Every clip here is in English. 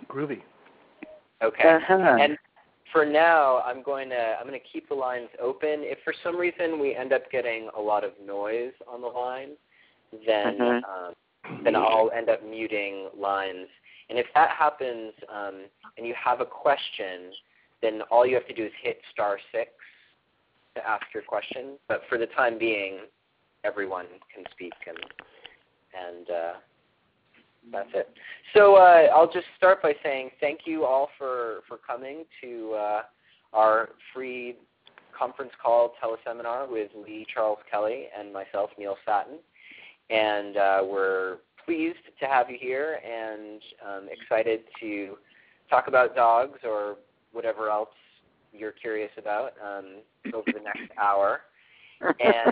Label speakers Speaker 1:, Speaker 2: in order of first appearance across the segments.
Speaker 1: Groovy.
Speaker 2: Okay. And for now, I'm going to keep the lines open. If for some reason we end up getting a lot of noise on the line, then I'll end up muting lines. And if that happens, and you have a question, then all you have to do is hit *6 to ask your question. But for the time being, everyone can speak, and that's it. So I'll just start by saying thank you all for coming to our free conference call teleseminar with Lee Charles Kelly and myself, Neil Satin. And we're pleased to have you here and excited to talk about dogs or whatever else you're curious about over the next hour. And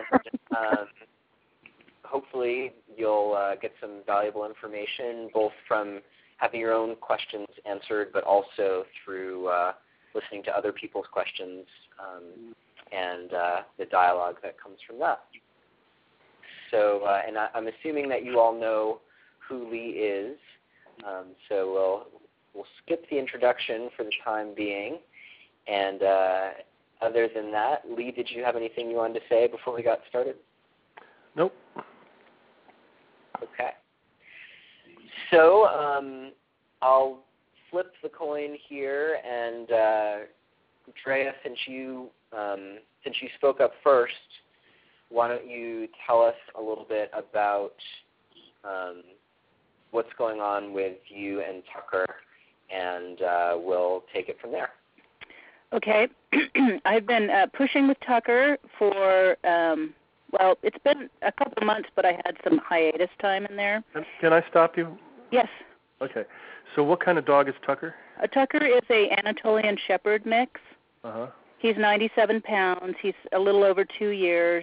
Speaker 2: hopefully you'll get some valuable information, both from having your own questions answered, but also through listening to other people's questions and the dialogue that comes from that. So, and I'm assuming that you all know who Lee is, so we'll skip the introduction for the time being. And other than that, Lee, did you have anything you wanted to say before we got started?
Speaker 1: Nope.
Speaker 2: Okay. So I'll flip the coin here, and Drea, since you spoke up first, why don't you tell us a little bit about what's going on with you and Tucker, and we'll take it from there.
Speaker 3: Okay. I've been pushing with Tucker for, well, it's been a couple of months, but I had some hiatus time in there.
Speaker 1: Can I stop you?
Speaker 3: Yes.
Speaker 1: Okay. So what kind of dog is Tucker?
Speaker 3: Tucker is a Anatolian Shepherd mix.
Speaker 1: Uh-huh.
Speaker 3: He's 97 pounds. He's a little over 2 years.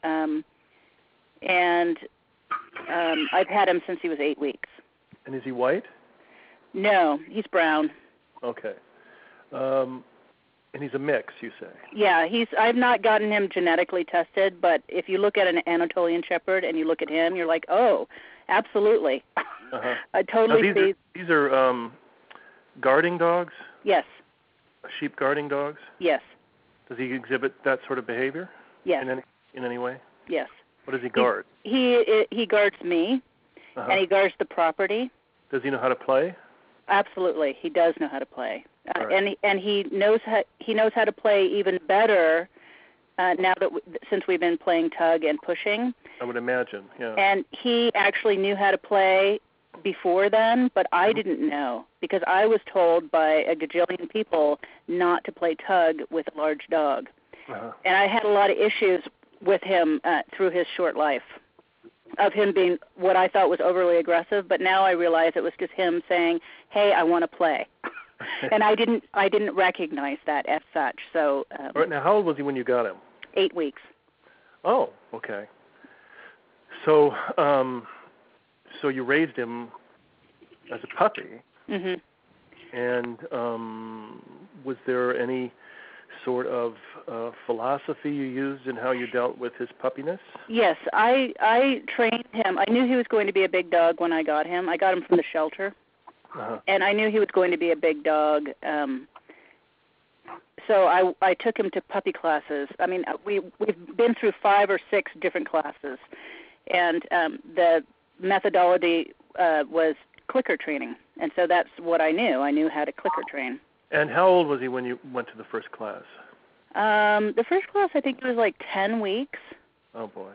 Speaker 3: And I've had him since he was 8 weeks.
Speaker 1: And is he white?
Speaker 3: No, he's brown.
Speaker 1: Okay. And he's a mix, you say?
Speaker 3: Yeah, I've not gotten him genetically tested, but if you look at an Anatolian Shepherd and you look at him, you're like, oh, absolutely.
Speaker 1: Uh-huh.
Speaker 3: I totally see.
Speaker 1: These are guarding dogs?
Speaker 3: Yes.
Speaker 1: Sheep guarding dogs?
Speaker 3: Yes.
Speaker 1: Does he exhibit that sort of behavior?
Speaker 3: Yes.
Speaker 1: In any way?
Speaker 3: Yes.
Speaker 1: What does he guard?
Speaker 3: He guards me, and he guards the property.
Speaker 1: Does he know how to play?
Speaker 3: Absolutely, he does know how to play,
Speaker 1: right.
Speaker 3: and he knows how to play even better now that since we've been playing tug and pushing.
Speaker 1: I would imagine, yeah.
Speaker 3: And he actually knew how to play before then, but I didn't know because I was told by a gajillion people not to play tug with a large dog, and I had a lot of issues with him through his short life, of him being what I thought was overly aggressive, but now I realize it was just him saying, "Hey, I want to play," and I didn't recognize that as such. So.
Speaker 1: All right. Now, how old was he when you got him?
Speaker 3: 8 weeks.
Speaker 1: Oh, okay. So, so you raised him as a puppy, and was there any sort of philosophy you used in how you dealt with his puppiness? Yes,
Speaker 3: I trained him. I knew he was going to be a big dog when I got him. I got him from the shelter, and I knew he was going to be a big dog. So I took him to puppy classes. I mean, we've been through 5 or 6 different classes, and the methodology was clicker training, and so that's what I knew. I knew how to clicker train.
Speaker 1: And how old was he when you went to the first class?
Speaker 3: The first class, I think it was like 10 weeks.
Speaker 1: Oh, boy.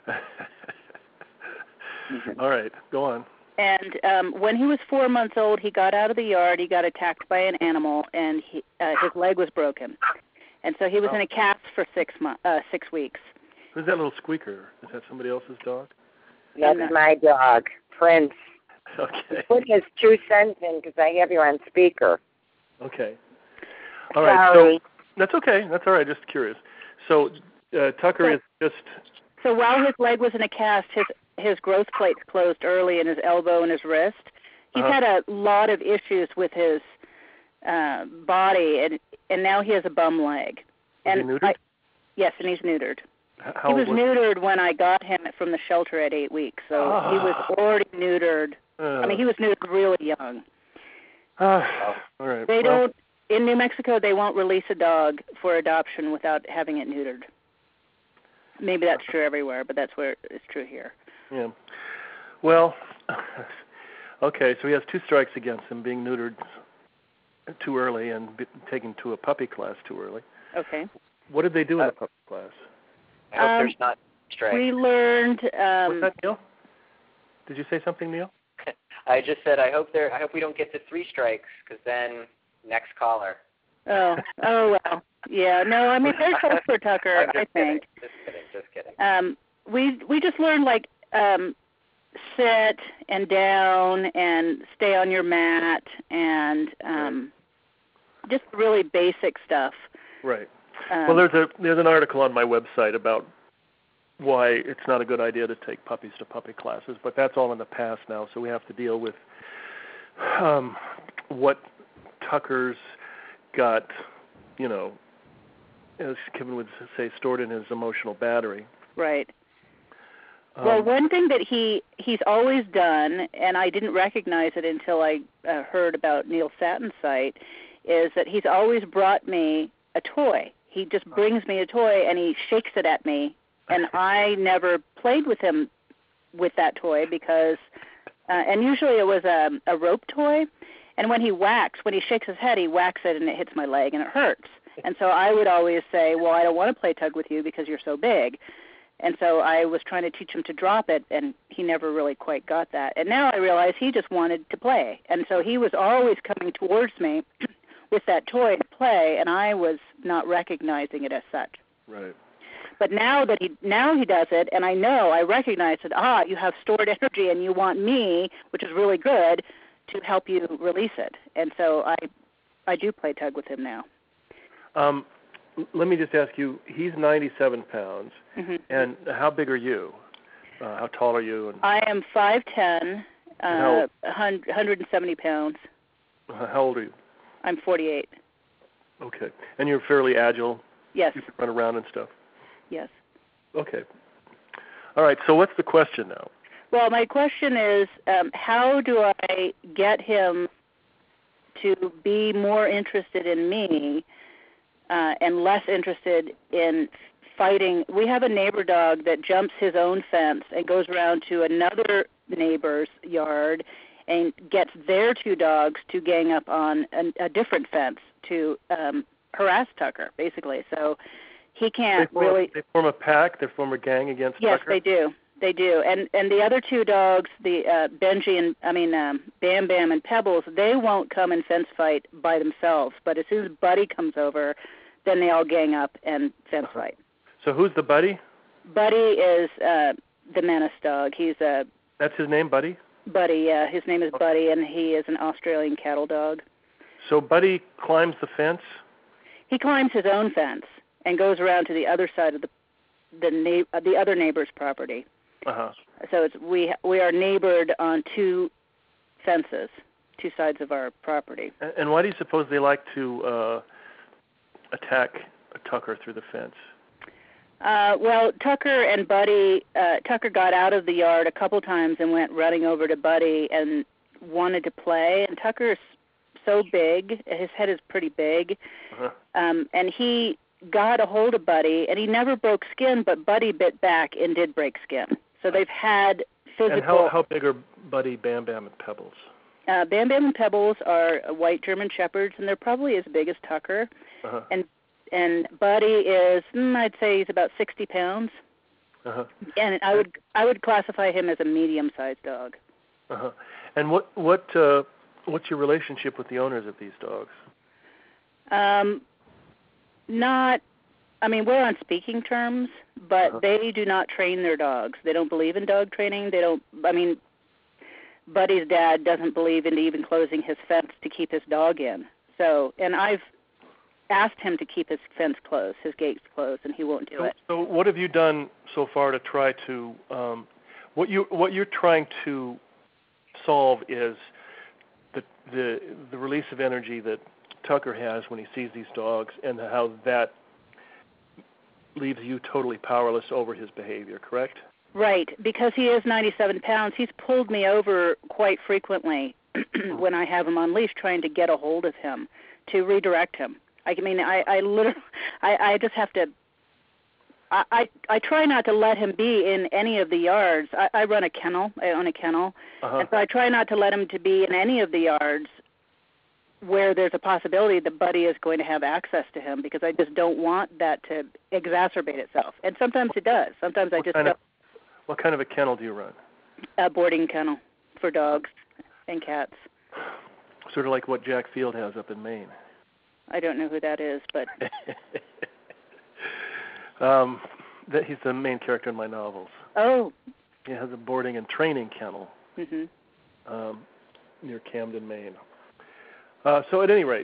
Speaker 1: All right, go on.
Speaker 3: And when he was 4 months old, he got out of the yard. He got attacked by an animal, and his leg was broken. And so he was in a cast for 6 weeks.
Speaker 1: Who's that little squeaker? Is that somebody else's dog?
Speaker 4: That's my dog, Prince.
Speaker 1: Okay.
Speaker 4: Put his 2 cents in because I have you on speaker.
Speaker 1: Okay. All right.
Speaker 4: Sorry.
Speaker 1: So that's okay. That's all right. Just curious. So Tucker is just.
Speaker 3: So while his leg was in a cast, his growth plates closed early in his elbow and his wrist. He's had a lot of issues with his body, and now he has a bum leg.
Speaker 1: Is he neutered?
Speaker 3: Yes, and he's neutered.
Speaker 1: How
Speaker 3: he was neutered when I got him from the shelter at 8 weeks, so he was already neutered. I mean, he was neutered really young.
Speaker 1: All right.
Speaker 3: They don't. In New Mexico, they won't release a dog for adoption without having it neutered. Maybe that's true everywhere, but that's where it's true here.
Speaker 1: Yeah. Well, okay, so he has 2 strikes against him, being neutered too early and taken to a puppy class too early.
Speaker 3: Okay.
Speaker 1: What did they do in the puppy class?
Speaker 2: I hope there's not strikes.
Speaker 3: We learned...
Speaker 1: What's that, Neil? Did you say something, Neil?
Speaker 2: I just said I hope we don't get to 3 strikes, because then next caller.
Speaker 3: Oh well. Yeah, no, I mean, there's hope for Tucker, I think.
Speaker 2: Just kidding.
Speaker 3: We just learned, like, sit and down and stay on your mat and just really basic stuff.
Speaker 1: Right. Well, there's an article on my website about why it's not a good idea to take puppies to puppy classes, but that's all in the past now, so we have to deal with what Tucker's got, you know, as Kevin would say, stored in his emotional battery.
Speaker 3: Right. Well, one thing that he's always done, and I didn't recognize it until I heard about Neil Sattin's site, is that he's always brought me a toy. He just brings me a toy and he shakes it at me, and I never played with him with that toy because, and usually it was a rope toy, and when he shakes his head, he whacks it and it hits my leg and it hurts. And so I would always say, well, I don't want to play tug with you because you're so big. And so I was trying to teach him to drop it, and he never really quite got that. And now I realize he just wanted to play. And so he was always coming towards me with that toy to play, and I was not recognizing it as such.
Speaker 1: Right.
Speaker 3: But now he does it, and I recognize that, you have stored energy and you want me, which is really good, to help you release it. And so I do play tug with him now.
Speaker 1: Let me just ask you, he's 97 pounds,
Speaker 3: mm-hmm.
Speaker 1: and how big are you? How tall are you?
Speaker 3: I am 5'10", 170 pounds.
Speaker 1: How old are you?
Speaker 3: I'm 48.
Speaker 1: Okay. And you're fairly agile?
Speaker 3: Yes.
Speaker 1: You can run around and stuff?
Speaker 3: Yes.
Speaker 1: Okay. All right, so what's the question now?
Speaker 3: Well, my question is, how do I get him to be more interested in me and less interested in fighting? We have a neighbor dog that jumps his own fence and goes around to another neighbor's yard and gets their 2 dogs to gang up on a different fence to harass Tucker, basically. So he can't
Speaker 1: They form a pack? They form a gang against
Speaker 3: Yes,
Speaker 1: Tucker?
Speaker 3: they do. They do. And the other 2 dogs, the Bam Bam and Pebbles, they won't come and fence fight by themselves. But as soon as Buddy comes over, then they all gang up and fence fight.
Speaker 1: So who's the Buddy?
Speaker 3: Buddy is the menace dog.
Speaker 1: That's his name, Buddy?
Speaker 3: Buddy, yeah. His name is Buddy, and he is an Australian cattle dog.
Speaker 1: So Buddy climbs the fence?
Speaker 3: He climbs his own fence and goes around to the other side of the other neighbor's property.
Speaker 1: Uh-huh.
Speaker 3: So we are neighbored on 2 fences, 2 sides of our property.
Speaker 1: And why do you suppose they like to attack Tucker through the fence?
Speaker 3: Well, Tucker and Buddy, Tucker got out of the yard a couple times and went running over to Buddy and wanted to play. And Tucker's so big, his head is pretty big,
Speaker 1: uh-huh.
Speaker 3: And he got a hold of Buddy, and he never broke skin, but Buddy bit back and did break skin. So they've had physical... And
Speaker 1: how big are Buddy, Bam Bam, and Pebbles?
Speaker 3: Bam Bam and Pebbles are white German Shepherds, and they're probably as big as Tucker.
Speaker 1: Uh-huh.
Speaker 3: And Buddy is, I'd say he's about 60 pounds.
Speaker 1: Uh-huh.
Speaker 3: And I would classify him as a medium-sized dog.
Speaker 1: Uh-huh. And what's your relationship with the owners of these dogs?
Speaker 3: We're on speaking terms, but they do not train their dogs. They don't believe in dog training. Buddy's dad doesn't believe in even closing his fence to keep his dog in. So, and I've asked him to keep his fence closed, his gates closed, and he won't do it. So
Speaker 1: what have you done so far to try to, what you're trying to solve is the release of energy that Tucker has when he sees these dogs, and how that leaves you totally powerless over his behavior, correct?
Speaker 3: Right, because he is 97 pounds, he's pulled me over quite frequently when I have him on leash, trying to get a hold of him to redirect him. I mean, I literally, I just have to. I try not to let him be in any of the yards. I run a kennel. I own a kennel, and so I try not to let him to be in any of the yards where there's a possibility that Buddy is going to have access to him, because I just don't want that to exacerbate itself. And sometimes it does. Sometimes I just don't.
Speaker 1: What kind of a kennel do you run?
Speaker 3: A boarding kennel for dogs and cats.
Speaker 1: Sort of like what Jack Field has up in Maine.
Speaker 3: I don't know who that is, but
Speaker 1: he's the main character in my novels.
Speaker 3: Oh.
Speaker 1: He has a boarding and training kennel
Speaker 3: mm-hmm.
Speaker 1: Near Camden, Maine. So at any rate,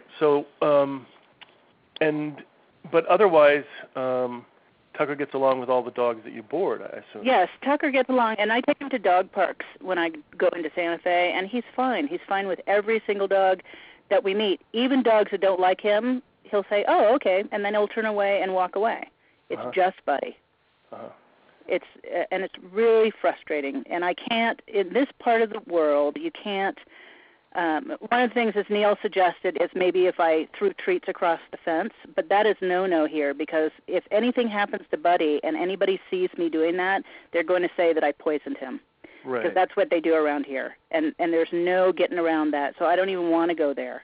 Speaker 1: but otherwise, Tucker gets along with all the dogs that you board, I assume.
Speaker 3: Yes, Tucker gets along, and I take him to dog parks when I go into Santa Fe, and he's fine. He's fine with every single dog that we meet. Even dogs that don't like him, he'll say, "Oh, okay," and then he'll turn away and walk away. It's just Buddy. It's really frustrating, and I can't, in this part of the world, you can't. One of the things, as Neil suggested, is maybe if I threw treats across the fence, but that is no here, because if anything happens to Buddy and anybody sees me doing that, they're going to say that I poisoned him.
Speaker 1: Right.
Speaker 3: Because that's what they do around here, and there's no getting around that, so I don't even want to go there.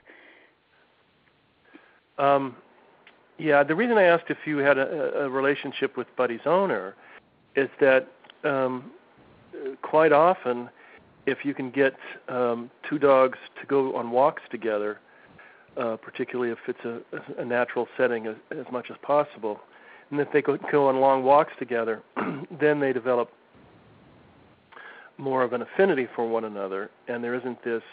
Speaker 1: Yeah, the reason I asked if you had a relationship with Buddy's owner is that quite often, if you can get two dogs to go on walks together, particularly if it's a natural setting as much as possible, and if they go on long walks together, then they develop more of an affinity for one another, and there isn't this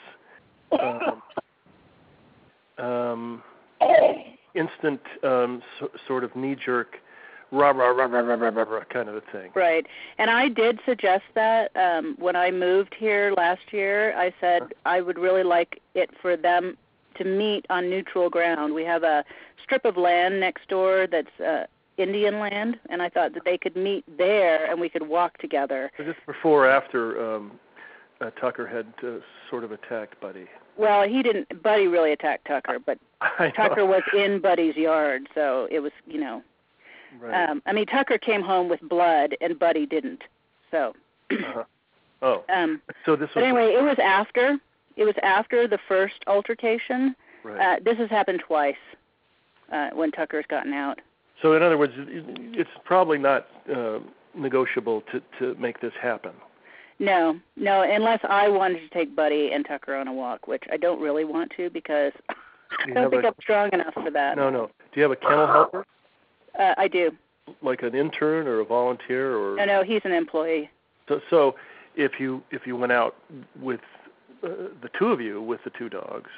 Speaker 1: instant sort of knee-jerk rah, rah, rah, rah, rah, rah, rah, rah kind of a thing.
Speaker 3: Right. And I did suggest that when I moved here last year. I said I would really like it for them to meet on neutral ground. We have a strip of land next door that's Indian land, and I thought that they could meet there and we could walk together.
Speaker 1: Was this before or after Tucker had sort of attacked Buddy?
Speaker 3: Well, he didn't. Buddy really attacked Tucker, but Tucker was in Buddy's yard, so it was,
Speaker 1: Right.
Speaker 3: I mean, Tucker came home with blood, and Buddy didn't. So.
Speaker 1: Oh. So this was.
Speaker 3: But anyway, it was after. It was after the first altercation.
Speaker 1: Right.
Speaker 3: This has happened twice when Tucker's gotten out.
Speaker 1: So in other words, it's probably not negotiable to make this happen.
Speaker 3: No, unless I wanted to take Buddy and Tucker on a walk, which I don't really want to, because I don't think I'm strong enough for that.
Speaker 1: No. Do you have a kennel helper?
Speaker 3: I do.
Speaker 1: Like an intern or a volunteer, or? No,
Speaker 3: he's an employee.
Speaker 1: So if you went out with the two of you with the two dogs,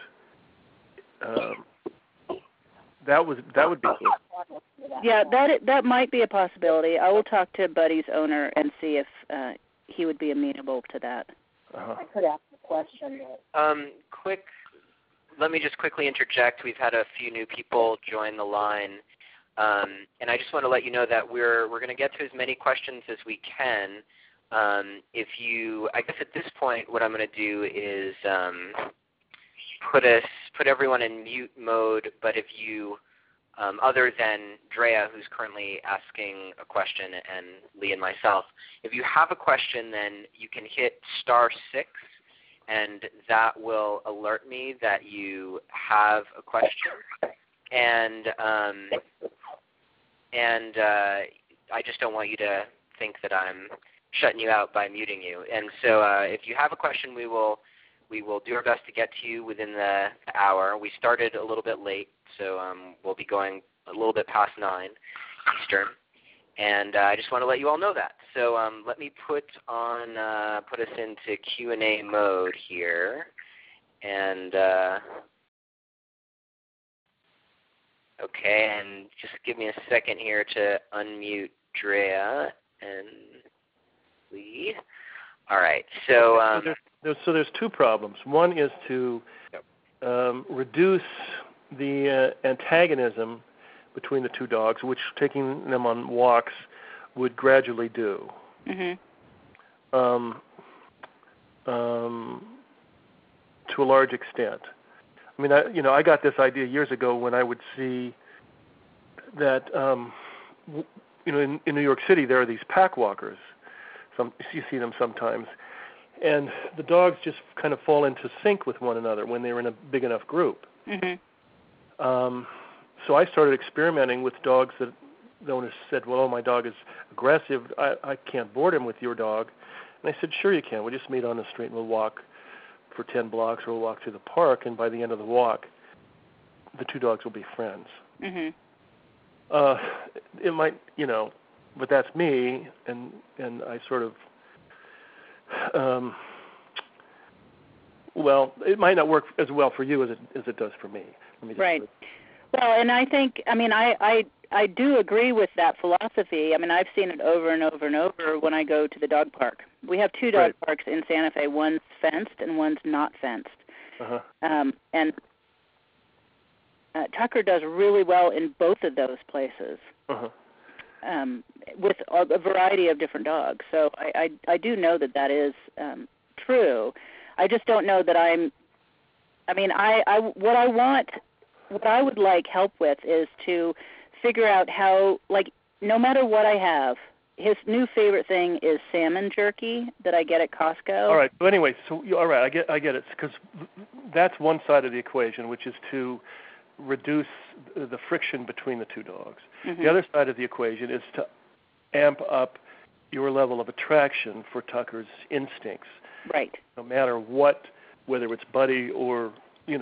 Speaker 1: that would be cool.
Speaker 3: Yeah, that might be a possibility. I will talk to Buddy's owner and see if he would be amenable to that.
Speaker 4: I could ask a question.
Speaker 2: Let me just quickly interject. We've had a few new people join the line. And I just want to let you know that we're going to get to as many questions as we can. I guess at this point, what I'm going to do is put everyone in mute mode. But if you, other than Drea, who's currently asking a question, and Lee and myself, if you have a question, then you can hit *6, and that will alert me that you have a question. And I just don't want you to think that I'm shutting you out by muting you. And so if you have a question, we will do our best to get to you within the hour. We started a little bit late, so we'll be going a little bit past 9 Eastern. And I just want to let you all know that. So let me put us into Q&A mode here. And okay, and just give me a second here to unmute Drea and Lee. All right, so
Speaker 1: there's two problems. One is to reduce the antagonism between the two dogs, which taking them on walks would gradually do.
Speaker 3: Mm-hmm.
Speaker 1: to a large extent. I mean, I got this idea years ago when I would see that, in New York City there are these pack walkers. You see them sometimes, and the dogs just kind of fall into sync with one another when they're in a big enough group.
Speaker 3: Mm-hmm.
Speaker 1: So I started experimenting with dogs that the owner said, well, my dog is aggressive. I can't board him with your dog. And I said, sure you can. We'll just meet on the street and we'll walk for 10 blocks or we'll walk to the park. And by the end of the walk, the two dogs will be friends.
Speaker 3: Mm-hmm.
Speaker 1: It might, but that's me. And I sort of, it might not work as well for you as it does for me.
Speaker 3: Right. Well, and I think, I do agree with that philosophy. I mean, I've seen it over and over and over when I go to the dog park. We have two dog parks in Santa Fe. One's fenced and one's not fenced.
Speaker 1: Uh-huh.
Speaker 3: And Tucker does really well in both of those places.
Speaker 1: Uh-huh.
Speaker 3: With a variety of different dogs. So I do know that is true. I just don't know that what I would like help with is to figure out how, no matter what I have, his new favorite thing is salmon jerky that I get at Costco.
Speaker 1: All right. So anyway, all right, I get it, because that's one side of the equation, which is to reduce the friction between the two dogs.
Speaker 3: Mm-hmm.
Speaker 1: The other side of the equation is to amp up your level of attraction for Tucker's instincts.
Speaker 3: Right.
Speaker 1: No matter what, whether it's Buddy or,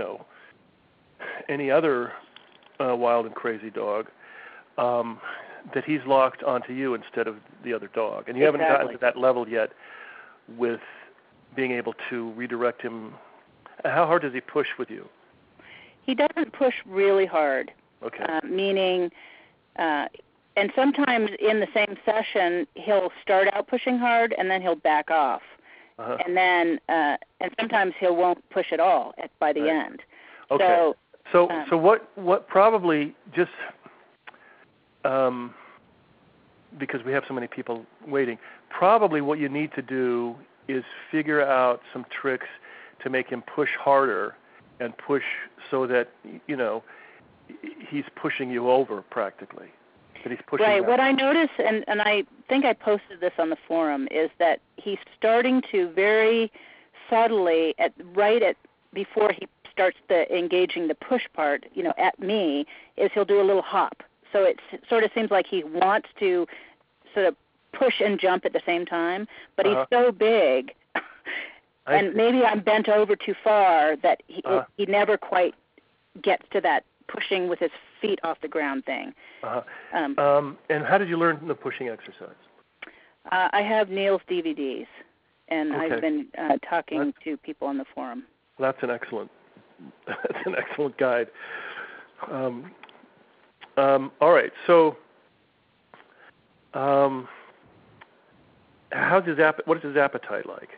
Speaker 1: any other wild and crazy dog, that he's locked onto you instead of the other dog. And you haven't gotten to that level yet with being able to redirect him. How hard does he push with you?
Speaker 3: He doesn't push really hard.
Speaker 1: Okay.
Speaker 3: Meaning, and sometimes in the same session, he'll start out pushing hard and then he'll back off.
Speaker 1: Uh-huh.
Speaker 3: And then, and sometimes he won't push at all by the end.
Speaker 1: Okay. So what probably just, because we have so many people waiting, probably what you need to do is figure out some tricks to make him push harder and push so that, he's pushing you over practically. That he's pushing
Speaker 3: right.
Speaker 1: out.
Speaker 3: What I notice, and I think I posted this on the forum, is that he's starting to very subtly, before he starts engaging the push part, at me, is he'll do a little hop. So it sort of seems like he wants to sort of push and jump at the same time, but he's so big, and maybe I'm bent over too far that he never quite gets to that pushing with his feet off the ground thing.
Speaker 1: And how did you learn the pushing exercise?
Speaker 3: I have Neil's DVDs, and I've been talking to people on the forum.
Speaker 1: That's an excellent guide. All right, so what is his appetite like?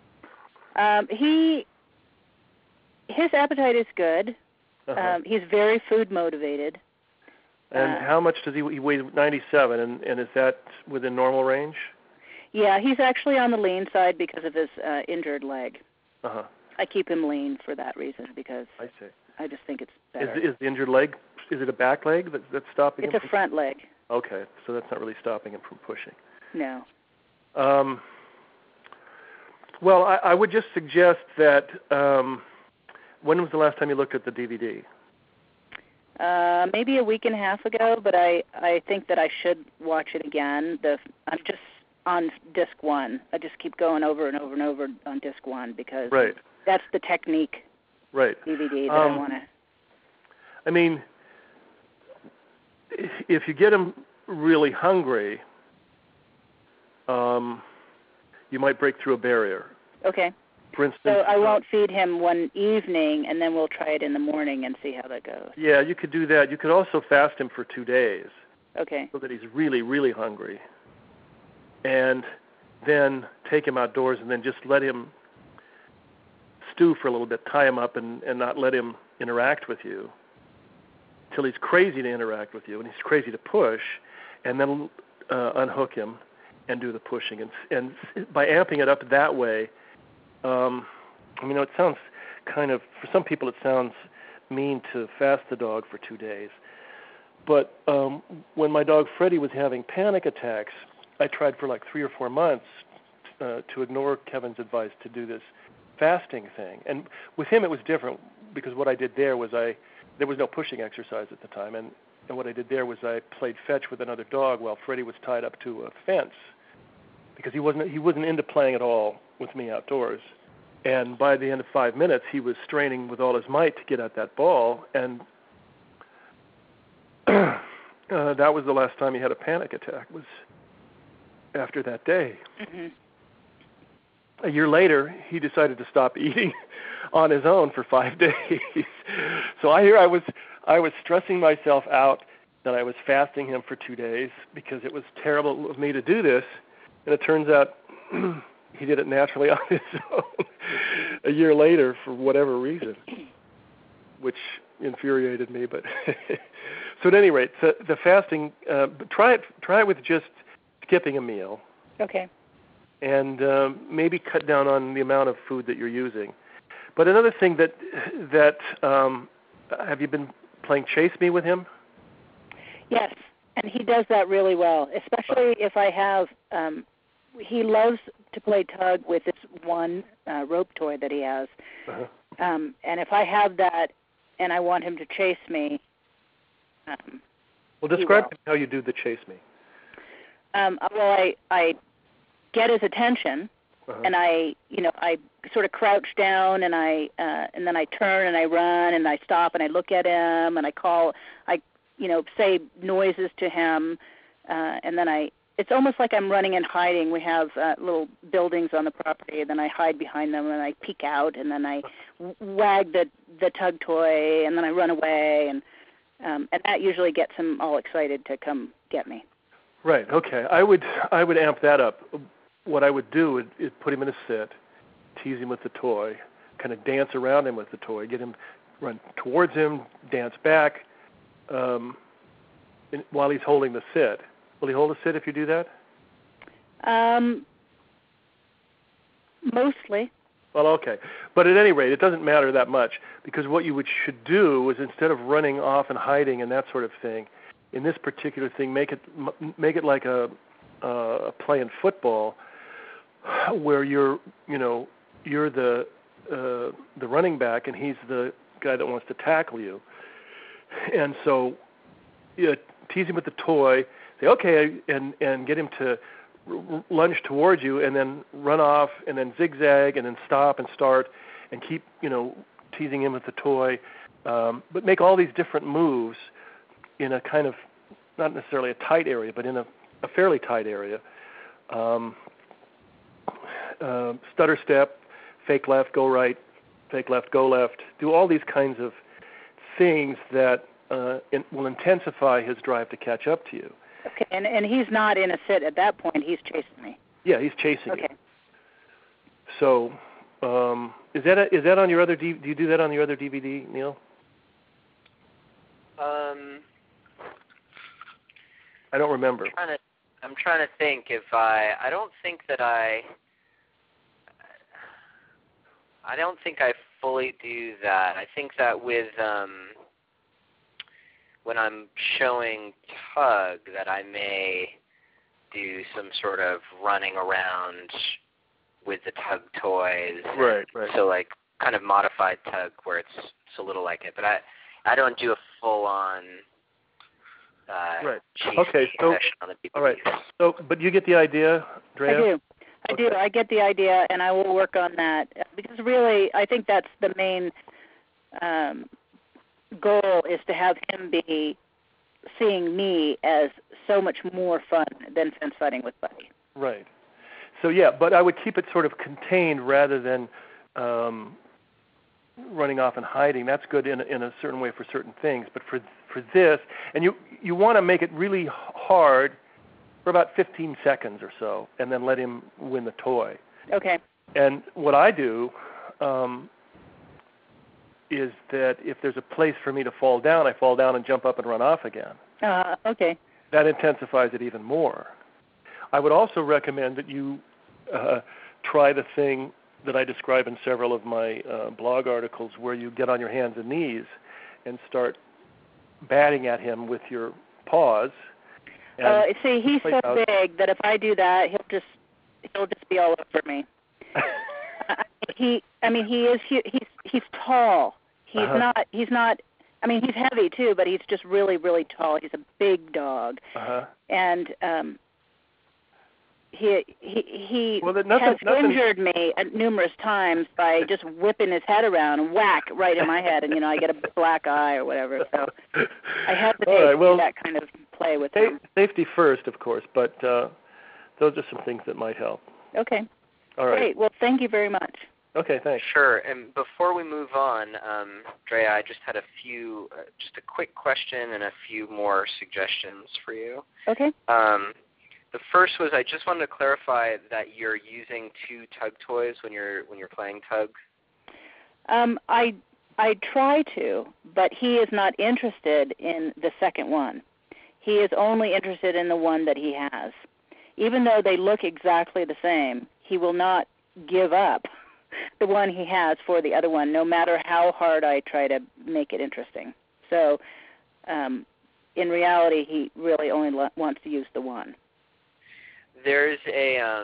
Speaker 3: His appetite is good. He's very food motivated.
Speaker 1: And how much does he weigh? 97, and is that within normal range?
Speaker 3: Yeah, he's actually on the lean side because of his injured leg.
Speaker 1: Uh-huh.
Speaker 3: I keep him lean for that reason because I just think it's better.
Speaker 1: Is the injured leg, is it a back leg that's stopping him?
Speaker 3: It's a front leg.
Speaker 1: Okay, so that's not really stopping him from pushing.
Speaker 3: No.
Speaker 1: Well, I would just suggest that, when was the last time you looked at the DVD?
Speaker 3: Maybe a week and a half ago, but I think that I should watch it again. I'm just on disc 1. I just keep going over and over and over on disc 1 because that's the technique DVD that I want to.
Speaker 1: I mean, if you get him really hungry, you might break through a barrier.
Speaker 3: Okay.
Speaker 1: For instance,
Speaker 3: so I won't feed him one evening, and then we'll try it in the morning and see how that goes.
Speaker 1: Yeah, you could do that. You could also fast him for 2 days.
Speaker 3: Okay.
Speaker 1: So that he's really, really hungry. And then take him outdoors and then just let him stew for a little bit, tie him up and not let him interact with you till he's crazy to interact with you and he's crazy to push, and then unhook him and do the pushing. And by amping it up that way, it sounds kind of, for some people it sounds mean to fast the dog for 2 days. But when my dog Freddie was having panic attacks, I tried for like 3 or 4 months to ignore Kevin's advice to do this fasting thing. And with him it was different, because what I did there was there was no pushing exercise at the time, and what I did there was I played fetch with another dog while Freddie was tied up to a fence, because he wasn't into playing at all with me outdoors. And by the end of 5 minutes, he was straining with all his might to get at that ball, and that was the last time he had a panic attack, was after that day.
Speaker 3: Mm-hmm.
Speaker 1: A year later, he decided to stop eating on his own for 5 days. So I was stressing myself out that I was fasting him for 2 days because it was terrible of me to do this, and it turns out he did it naturally on his own a year later for whatever reason, which infuriated me. But so at any rate, the fasting, try it with just skipping a meal.
Speaker 3: Okay.
Speaker 1: And maybe cut down on the amount of food that you're using. But another thing that have you been playing Chase Me with him?
Speaker 3: Yes, and he does that really well, especially if I have, he loves to play tug with this one rope toy that he has.
Speaker 1: Uh-huh.
Speaker 3: And if I have that and I want him to chase me,
Speaker 1: well, describe how you do the Chase Me.
Speaker 3: Well, I get his attention,
Speaker 1: uh-huh.
Speaker 3: and I sort of crouch down, and and then I turn and I run and I stop and I look at him and I say noises to him, and then it's almost like I'm running and hiding. We have little buildings on the property, and then I hide behind them and I peek out, and then I wag the tug toy, and then I run away, and that usually gets him all excited to come get me.
Speaker 1: Right. Okay. I would amp that up. What I would do is put him in a sit, tease him with the toy, kind of dance around him with the toy, get him run towards him, dance back, while he's holding the sit. Will he hold a sit if you do that?
Speaker 3: Mostly.
Speaker 1: Well, okay. But at any rate, it doesn't matter that much, because what you should do is, instead of running off and hiding and that sort of thing, in this particular thing, make it like a play in football, where you're the running back and he's the guy that wants to tackle you. And so tease him with the toy, say okay, and get him to lunge towards you, and then run off, and then zigzag, and then stop and start, and keep teasing him with the toy, but make all these different moves in a kind of, not necessarily a tight area, but in a fairly tight area. Stutter step, fake left, go right, fake left, go left. Do all these kinds of things that will intensify his drive to catch up to you.
Speaker 3: Okay, and he's not in a sit at that point. He's chasing me.
Speaker 1: Yeah, he's chasing you.
Speaker 3: Okay.
Speaker 1: So, is that on your other? Do you do that on your other DVD, Neil? I don't remember.
Speaker 2: I'm trying to think if I don't think I fully do that. I think that with when I'm showing tug, that I may do some sort of running around with the tug toys.
Speaker 1: Right.
Speaker 2: So like kind of modified tug where it's a little like it, but I don't do a full on
Speaker 1: right.
Speaker 2: chase
Speaker 1: okay, so,
Speaker 2: session on the DVD.
Speaker 1: All right. So, but you get the idea, Drea?
Speaker 3: I do. I get the idea, and I will work on that, because really I think that's the main goal, is to have him be seeing me as so much more fun than fence fighting with Buddy.
Speaker 1: Right. So yeah, but I would keep it sort of contained rather than running off and hiding. That's good in a certain way for certain things, but for this, and you want to make it really hard for about 15 seconds or so, and then let him win the toy.
Speaker 3: Okay.
Speaker 1: And what I do is that if there's a place for me to fall down, I fall down and jump up and run off again.
Speaker 3: Okay.
Speaker 1: That intensifies it even more. I would also recommend that you try the thing that I describe in several of my blog articles, where you get on your hands and knees and start batting at him with your paws.
Speaker 3: See, he's so big that if I do that, he'll just be all over me. He's tall. He's not. I mean, he's heavy too, but he's just really, really tall. He's a big dog, and he has injured me numerous times by just whipping his head around and whack right in my head, and I get a black eye or whatever. So I hesitate to do that kind of play with him.
Speaker 1: Safety first, of course, but those are some things that might help.
Speaker 3: Okay.
Speaker 1: All right.
Speaker 3: Great. Well, thank you very much.
Speaker 1: Okay, thanks.
Speaker 2: Sure. And before we move on, Drea, I just had a quick question and a few more suggestions for you.
Speaker 3: Okay.
Speaker 2: The first was I just wanted to clarify that you're using 2 tug toys when you're playing tug.
Speaker 3: I try to, but he is not interested in the second one. He is only interested in the one that he has. Even though they look exactly the same, he will not give up the one he has for the other one, no matter how hard I try to make it interesting. So in reality, he really only wants to use the one.
Speaker 2: There's a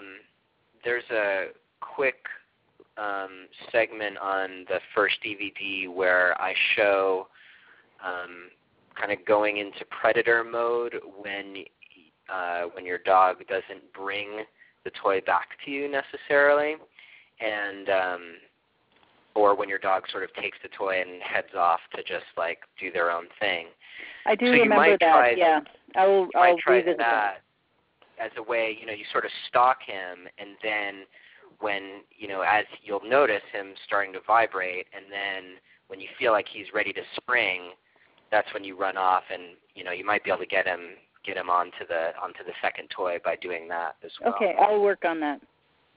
Speaker 2: quick segment on the first DVD where I show kind of going into predator mode when your dog doesn't bring the toy back to you necessarily, and or when your dog sort of takes the toy and heads off to just like do their own thing.
Speaker 3: I do remember that. Yeah, I'll revisit
Speaker 2: that as a way. You sort of stalk him, and then when as you'll notice him starting to vibrate, and then when you feel like he's ready to spring, that's when you run off, and you might be able to get him onto the second toy by doing that as well.
Speaker 3: Okay, I'll work on that.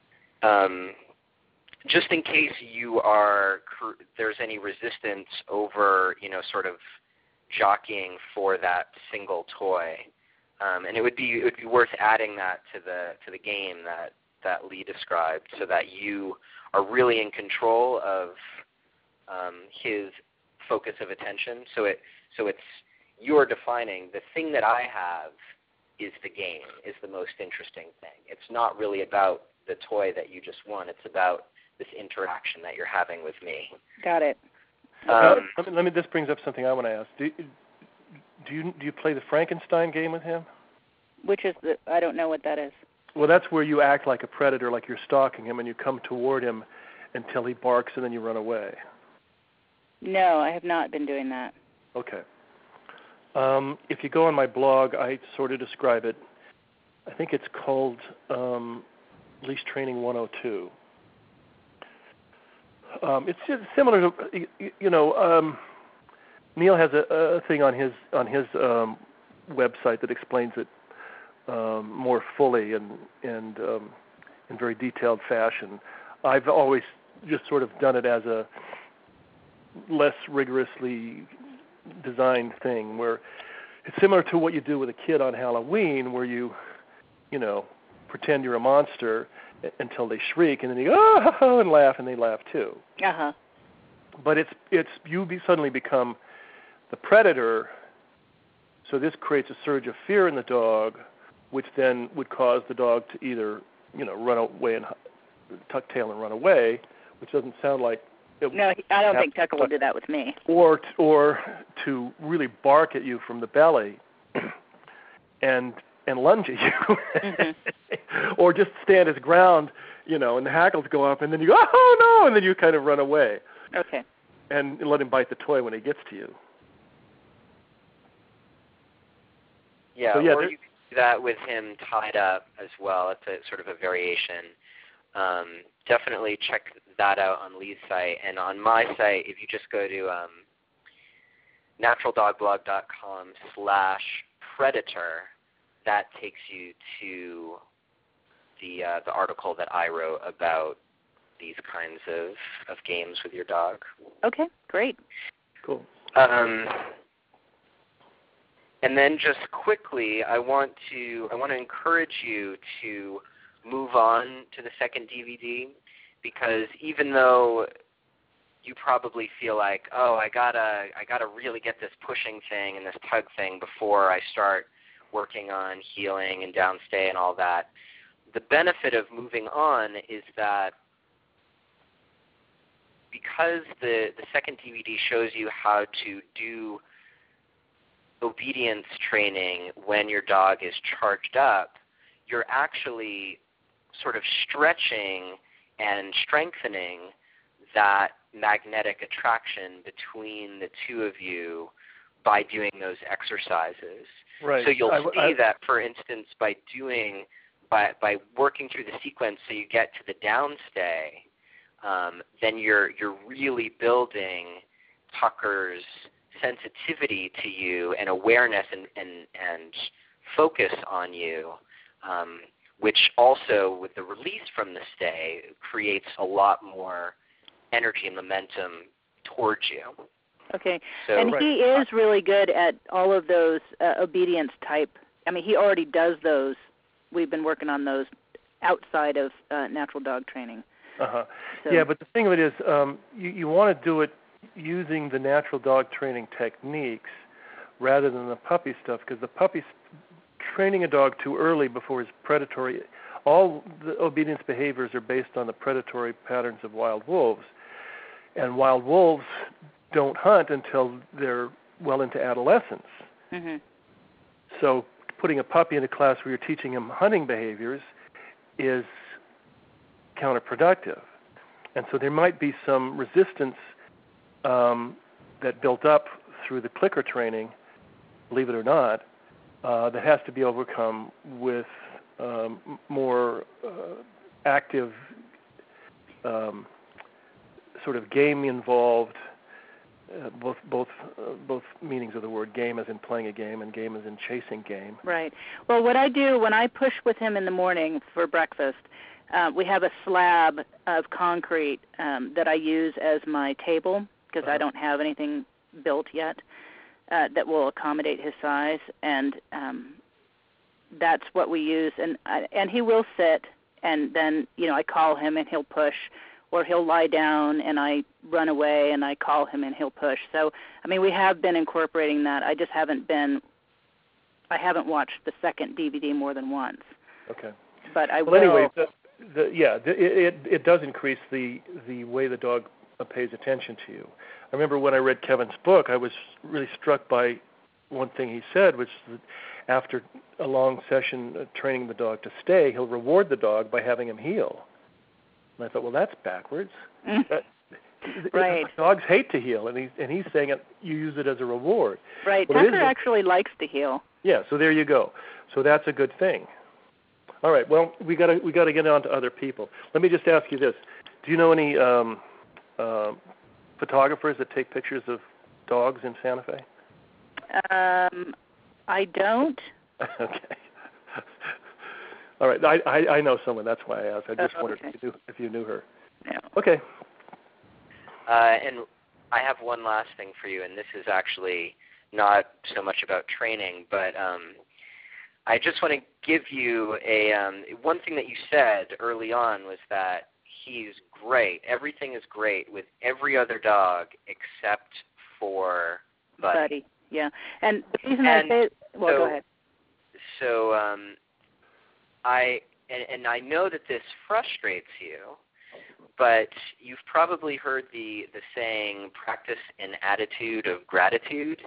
Speaker 2: Just in case there's any resistance over sort of jockeying for that single toy, and it would be worth adding that to the game that Lee described, so that you are really in control of his focus of attention. So it's you're defining the thing that I have is the game, is the most interesting thing. It's not really about the toy that you just won. It's about this interaction that you're having with me.
Speaker 3: Got it.
Speaker 1: This brings up something I want to ask. Do you play the Frankenstein game with him?
Speaker 3: Which is I don't know what that is.
Speaker 1: Well, that's where you act like a predator, like you're stalking him, and you come toward him until he barks, and then you run away.
Speaker 3: No, I have not been doing that.
Speaker 1: Okay. If you go on my blog, I sort of describe it. I think it's called Leash Training 102. It's just similar to, Neil has a thing on his website that explains it more fully and in very detailed fashion. I've always just sort of done it as a less rigorously designed thing, where it's similar to what you do with a kid on Halloween, where you pretend you're a monster until they shriek, and then you go, oh, and laugh, and they laugh too.
Speaker 3: Uh-huh.
Speaker 1: But suddenly become the predator, so this creates a surge of fear in the dog, which then would cause the dog to either, run away and tuck tail and run away, which doesn't sound like it.
Speaker 3: No, I don't think Tucker will do that with me.
Speaker 1: Or to really bark at you from the belly, and lunge at you,
Speaker 3: mm-hmm.
Speaker 1: or just stand his ground, and the hackles go up, and then you go, oh no, and then you kind of run away.
Speaker 3: Okay.
Speaker 1: And let him bite the toy when he gets to you.
Speaker 2: Yeah, so, or you can do that with him tied up as well. It's a sort of a variation. Definitely check that out on Lee's site. And on my site, if you just go to naturaldogblog.com/predator, that takes you to the article that I wrote about these kinds of games with your dog.
Speaker 3: Okay, great.
Speaker 1: Cool.
Speaker 2: And then just quickly, I want to encourage you to move on to the second DVD, because even though you probably feel like, oh, I gotta really get this pushing thing and this tug thing before I start working on heeling and downstay and all that, the benefit of moving on is that because the second DVD shows you how to do obedience training when your dog is charged up, you're actually sort of stretching and strengthening that magnetic attraction between the two of you by doing those exercises.
Speaker 1: Right.
Speaker 2: So you'll see that, for instance, by working through the sequence so you get to the downstay, then you're really building Tucker's sensitivity to you and awareness and focus on you, which also, with the release from the stay, creates a lot more energy and momentum towards you.
Speaker 3: Okay.
Speaker 2: So,
Speaker 3: and he is really good at all of those obedience type. I mean, he already does those. We've been working on those outside of natural dog training.
Speaker 1: Uh-huh.
Speaker 3: So.
Speaker 1: Yeah, but the thing of it is, you want to do it using the natural dog training techniques rather than the puppy stuff, because the puppy training a dog too early before his predatory, all the obedience behaviors are based on the predatory patterns of wild wolves. And wild wolves don't hunt until they're well into adolescence.
Speaker 3: Mm-hmm.
Speaker 1: So putting a puppy in a class where you're teaching him hunting behaviors is counterproductive. And so there might be some resistance that built up through the clicker training, believe it or not, that has to be overcome with more active sort of game-involved, both meanings of the word game as in playing a game and game as in chasing game.
Speaker 3: Right. Well, what I do when I push with him in the morning for breakfast, we have a slab of concrete that I use as my table because I don't have anything built yet that will accommodate his size, and that's what we use. And he will sit, and then I call him and he'll push, or he'll lie down and I run away and I call him and he'll push. So I mean, we have been incorporating that. I just haven't watched the second DVD more than once.
Speaker 1: Okay.
Speaker 3: But I will.
Speaker 1: Anyway, it does increase the way the dog pays attention to you. I remember when I read Kevin's book, I was really struck by one thing he said, which is that after a long session training the dog to stay, he'll reward the dog by having him heel. And I thought, well, that's backwards.
Speaker 3: Right.
Speaker 1: Dogs hate to heel, and he's saying you use it as a reward.
Speaker 3: Right.
Speaker 1: Well,
Speaker 3: Tucker actually likes to heel.
Speaker 1: Yeah. So there you go. So that's a good thing. All right. Well, we got to get on to other people. Let me just ask you this: do you know any photographers that take pictures of dogs in Santa Fe?
Speaker 3: I don't.
Speaker 1: Okay. All right. I know someone. That's why I asked. I just wondered if you knew her.
Speaker 3: No.
Speaker 1: Okay.
Speaker 2: And I have one last thing for you, and this is actually not so much about training, but I just want to give you one thing that you said early on was that he's great. Everything is great with every other dog except for Buddy.
Speaker 3: Yeah. And the reason I say go ahead.
Speaker 2: So I know that this frustrates you, but you've probably heard the saying, practice an attitude of gratitude.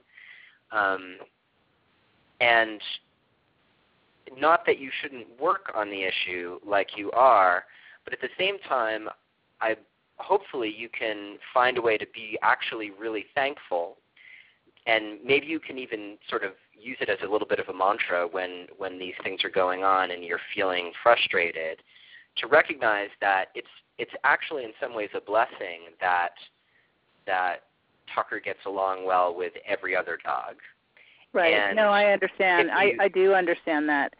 Speaker 2: And not that you shouldn't work on the issue like you are, but at the same time, hopefully you can find a way to be actually really thankful. And maybe you can even sort of use it as a little bit of a mantra when these things are going on and you're feeling frustrated, to recognize that it's actually in some ways a blessing that Tucker gets along well with every other dog.
Speaker 3: Right.
Speaker 2: And
Speaker 3: no, I understand. I do understand that.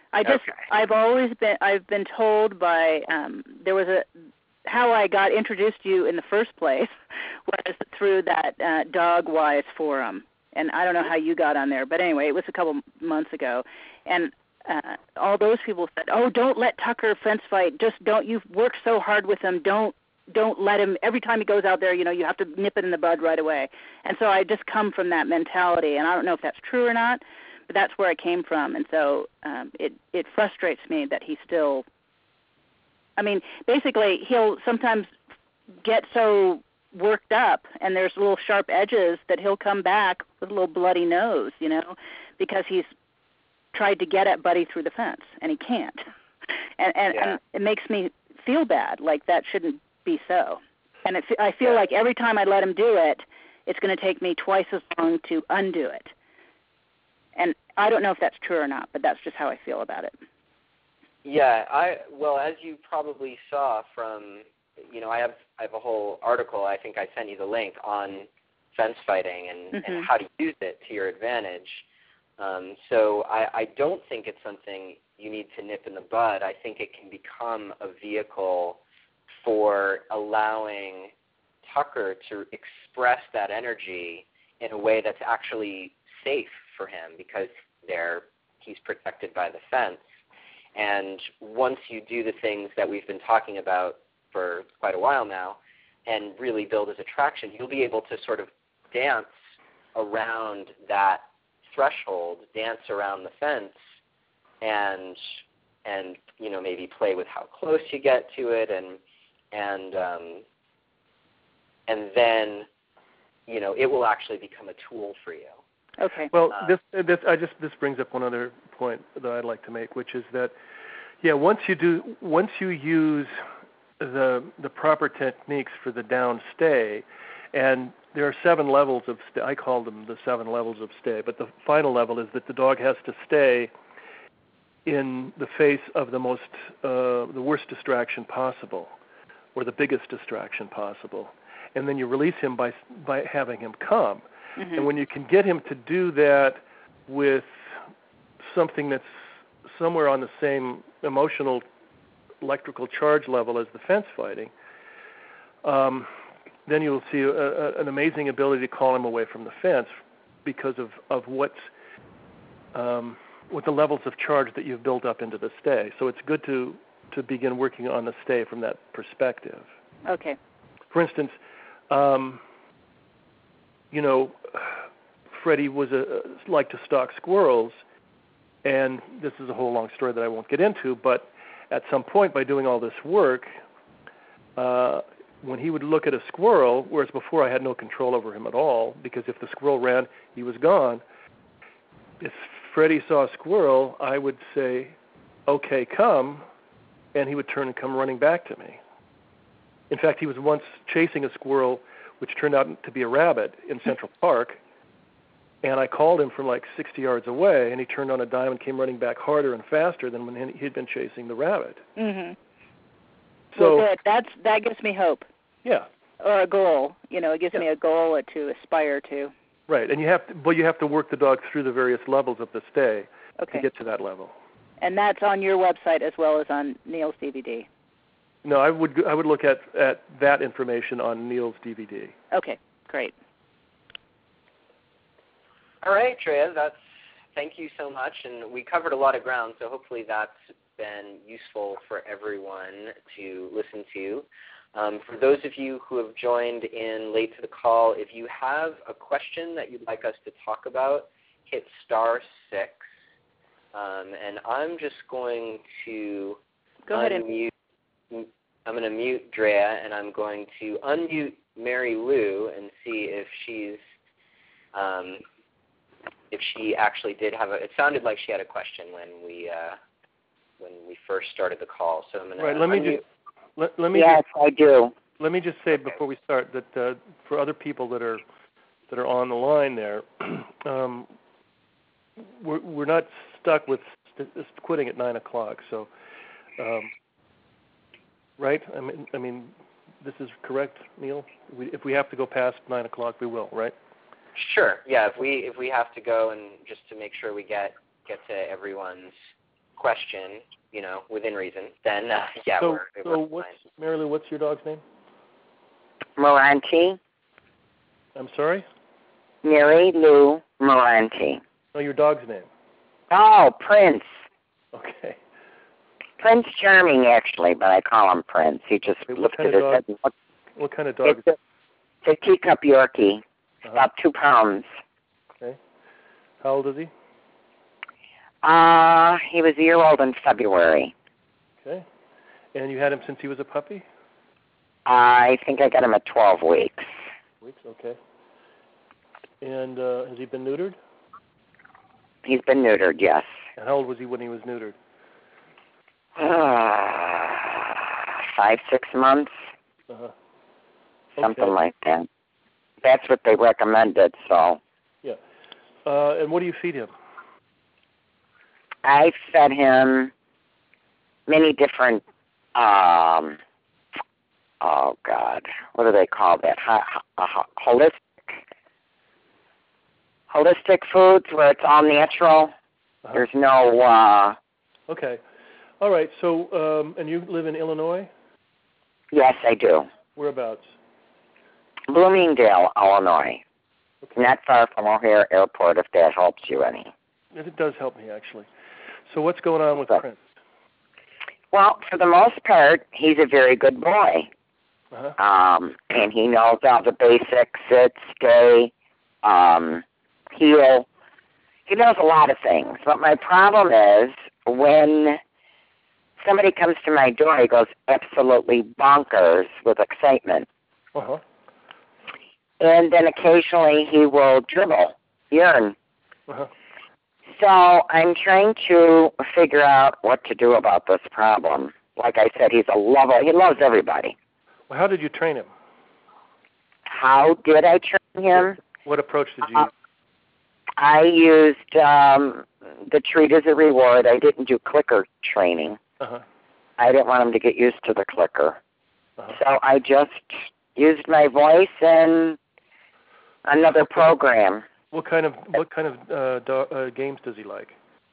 Speaker 3: I've been told by there was how I got introduced to you in the first place was through that Dogwise forum, and I don't know how you got on there, but anyway, it was a couple months ago, and all those people said, "Oh, don't let Tucker fence fight. Just don't. You've worked so hard with him. Don't don't let him, every time he goes out there, you have to nip it in the bud right away. And so I just come from that mentality, and I don't know if that's true or not, but that's where I came from. And so it frustrates me that he still, basically he'll sometimes get so worked up, and there's little sharp edges that he'll come back with a little bloody nose, because he's tried to get at Buddy through the fence, and he can't. And it makes me feel bad, like that shouldn't be so. And I feel like every time I let him do it, it's going to take me twice as long to undo it. And I don't know if that's true or not, but that's just how I feel about it.
Speaker 2: Yeah, as you probably saw from, I have a whole article, I think I sent you the link, on fence fighting and how to use it to your advantage. So I don't think it's something you need to nip in the bud. I think it can become a vehicle for allowing Tucker to express that energy in a way that's actually safe for him, because he's protected by the fence. And once you do the things that we've been talking about for quite a while now and really build his attraction, you'll be able to sort of dance around that threshold, dance around the fence, and maybe play with how close you get to it, and then it will actually become a tool for you.
Speaker 3: Okay.
Speaker 1: Well, this brings up one other point that I'd like to make, which is that once you use the proper techniques for the down stay, and there are 7 levels of stay. I call them the 7 levels of stay, but the final level is that the dog has to stay in the face of the worst distraction possible, or the biggest distraction possible, and then you release him by having him come. Mm-hmm. And when you can get him to do that with something that's somewhere on the same emotional electrical charge level as the fence fighting, then you'll see an amazing ability to call him away from the fence because of what the levels of charge that you've built up into the stay. So it's good to begin working on the stay from that perspective.
Speaker 3: Okay.
Speaker 1: For instance, Freddie was liked to stalk squirrels, and this is a whole long story that I won't get into, but at some point by doing all this work, when he would look at a squirrel, whereas before I had no control over him at all, because if the squirrel ran, he was gone. If Freddie saw a squirrel, I would say, okay, come, and he would turn and come running back to me. In fact, he was once chasing a squirrel, which turned out to be a rabbit, in Central Park, and I called him from like 60 yards away, and he turned on a dime and came running back harder and faster than when he'd been chasing the rabbit.
Speaker 3: Mm-hmm. So well, good. That gives me hope.
Speaker 1: Yeah.
Speaker 3: Or a goal. It gives me a goal to aspire to.
Speaker 1: Right, and you have to work the dog through the various levels of the stay to get to that level.
Speaker 3: And that's on your website as well as on Neil's DVD.
Speaker 1: No, I would look at that information on Neil's DVD.
Speaker 3: Okay, great.
Speaker 2: All right, Drea, thank you so much, and we covered a lot of ground, so hopefully that's been useful for everyone to listen to. For those of you who have joined in late to the call, if you have a question that you'd like us to talk about, hit *6. And I'm just going to unmute. I'm going to mute Drea, and I'm going to unmute Mary Lou and see if she actually did have it sounded like she had a question when we first started the call. So I'm going to unmute.
Speaker 4: Yes, I do.
Speaker 1: Let me just say before we start that for other people that are on the line there, we're not stuck with quitting at 9 o'clock. So, right? I mean, this is correct, Neil. If we have to go past 9 o'clock, we will, right?
Speaker 2: Sure. Yeah. If we have to go, and just to make sure we get to everyone's question, within reason, then we're fine.
Speaker 1: Mary Lou, what's your dog's name?
Speaker 4: Moranti.
Speaker 1: I'm sorry?
Speaker 4: Mary Lou Moranti.
Speaker 1: No, your dog's name.
Speaker 4: Oh, Prince.
Speaker 1: Okay.
Speaker 4: Prince Charming, actually, but I call him Prince. He just lifted his head and looked.
Speaker 1: What kind of dog?
Speaker 4: It's a teacup Yorkie, about 2 pounds.
Speaker 1: Okay. How old is he?
Speaker 4: He was a year old in February.
Speaker 1: Okay. And you had him since he was a puppy?
Speaker 4: I think I got him at 12 weeks.
Speaker 1: Okay. And has he been neutered?
Speaker 4: He's been neutered, yes.
Speaker 1: And how old was he when he was neutered?
Speaker 4: 5, 6 months.
Speaker 1: Okay.
Speaker 4: Something like that. That's what they recommended, so.
Speaker 1: Yeah. And what do you feed him?
Speaker 4: I fed him many different, oh, God, what do they call that? Holistic foods where it's all natural. There's no...
Speaker 1: Okay. All right. So, and you live in Illinois?
Speaker 4: Yes, I do.
Speaker 1: Whereabouts?
Speaker 4: Bloomingdale, Illinois. Okay. Not far from O'Hare Airport, if that helps you any.
Speaker 1: It does help me, actually. So what's going on with Prince?
Speaker 4: Well, for the most part, he's a very good boy. And he knows all the basics, sit, stay, heel. He knows a lot of things. But my problem is when somebody comes to my door, he goes absolutely bonkers with excitement. And then occasionally he will dribble, yearn. So I'm trying to figure out what to do about this problem. Like I said, he's a lover. He loves everybody.
Speaker 1: Well, how did you train him?
Speaker 4: How did I train him?
Speaker 1: What approach did you use?
Speaker 4: I used the treat as a reward. I didn't do clicker training. I didn't want him to get used to the clicker. So I just used my voice and another program.
Speaker 1: What kind of games does he like?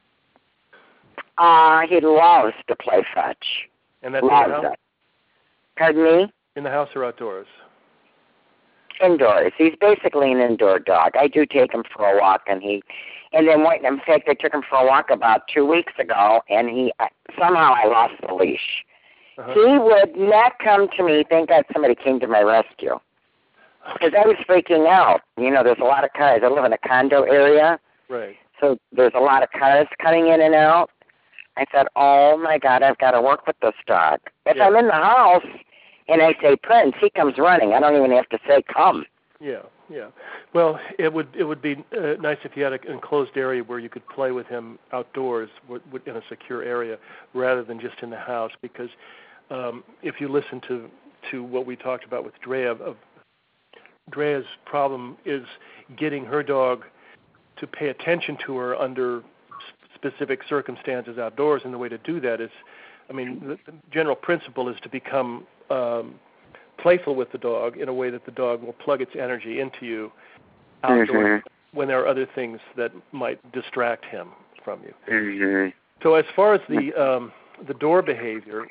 Speaker 4: He loves to play fetch.
Speaker 1: And that's in the house?
Speaker 4: Pardon me?
Speaker 1: In the house or outdoors?
Speaker 4: Indoors. He's basically an indoor dog. I do take him for a walk, and then in fact, I took him for a walk about 2 weeks ago, and somehow I lost the leash. He would not come to me. Thank God somebody came to my rescue. Because I was freaking out. You know, there's a lot of cars. I live in a condo area.
Speaker 1: Right.
Speaker 4: So there's a lot of cars coming in and out. I said, oh, my God, I've got to work with this dog. If I'm in the house and I say, Prince, he comes running. I don't even have to say, come.
Speaker 1: Yeah. Well, it would be nice if you had an enclosed area where you could play with him outdoors in a secure area rather than just in the house. Because if you listen to what we talked about with Drea's problem is getting her dog to pay attention to her under specific circumstances outdoors, and the way to do that is, the general principle is to become playful with the dog in a way that the dog will plug its energy into you outdoors when there are other things that might distract him from you. So as far as the door behavior,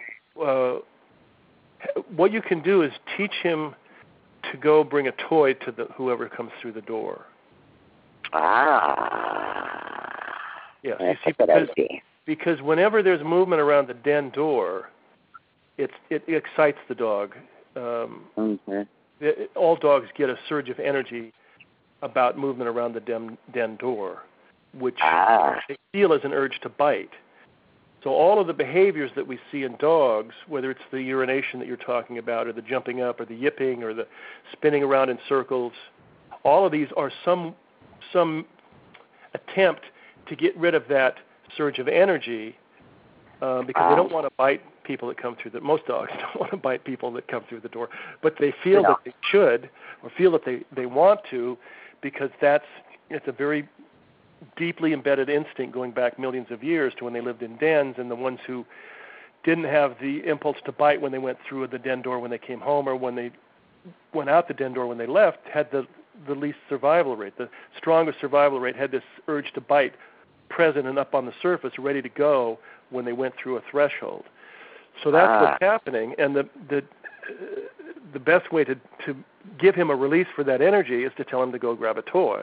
Speaker 1: what you can do is teach him to go bring a toy to whoever comes through the door. Yeah,
Speaker 4: that's a good idea.
Speaker 1: Because whenever there's movement around the den door, it excites the dog. All dogs get a surge of energy about movement around the den door, which they feel as an urge to bite. So all of the behaviors that we see in dogs, whether it's the urination that you're talking about, or the jumping up, or the yipping, or the spinning around in circles, all of these are some attempt to get rid of that surge of energy because they don't want to bite people that come through most dogs don't want to bite people that come through the door, but they feel that they should, or feel that they want to, because it's a very deeply embedded instinct going back millions of years to when they lived in dens, and the ones who didn't have the impulse to bite when they went through the den door when they came home, or when they went out the den door when they left, had the least survival rate. The strongest survival rate had this urge to bite present and up on the surface, ready to go when they went through a threshold. So that's what's happening, and the best way to give him a release for that energy is to tell him to go grab a toy.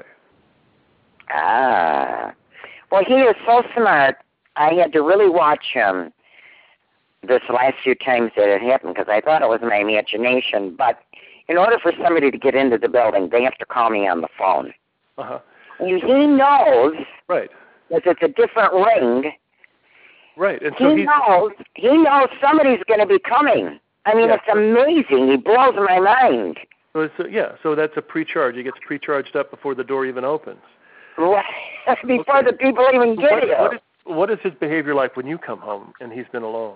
Speaker 4: Well, he is so smart. I had to really watch him. this last few times that it happened because I thought it was my imagination. But in order for somebody to get into the building, they have to call me on the phone.
Speaker 1: Uh-huh.
Speaker 4: And he knows
Speaker 1: right.
Speaker 4: that it's a different ring.
Speaker 1: Right. And so
Speaker 4: he knows somebody's going to be coming. I mean, it's amazing. He blows my mind.
Speaker 1: So so that's a pre-charge. He gets pre-charged up before the door even opens.
Speaker 4: Right. Before the people even get here.
Speaker 1: What is his behavior like when you come home and he's been alone?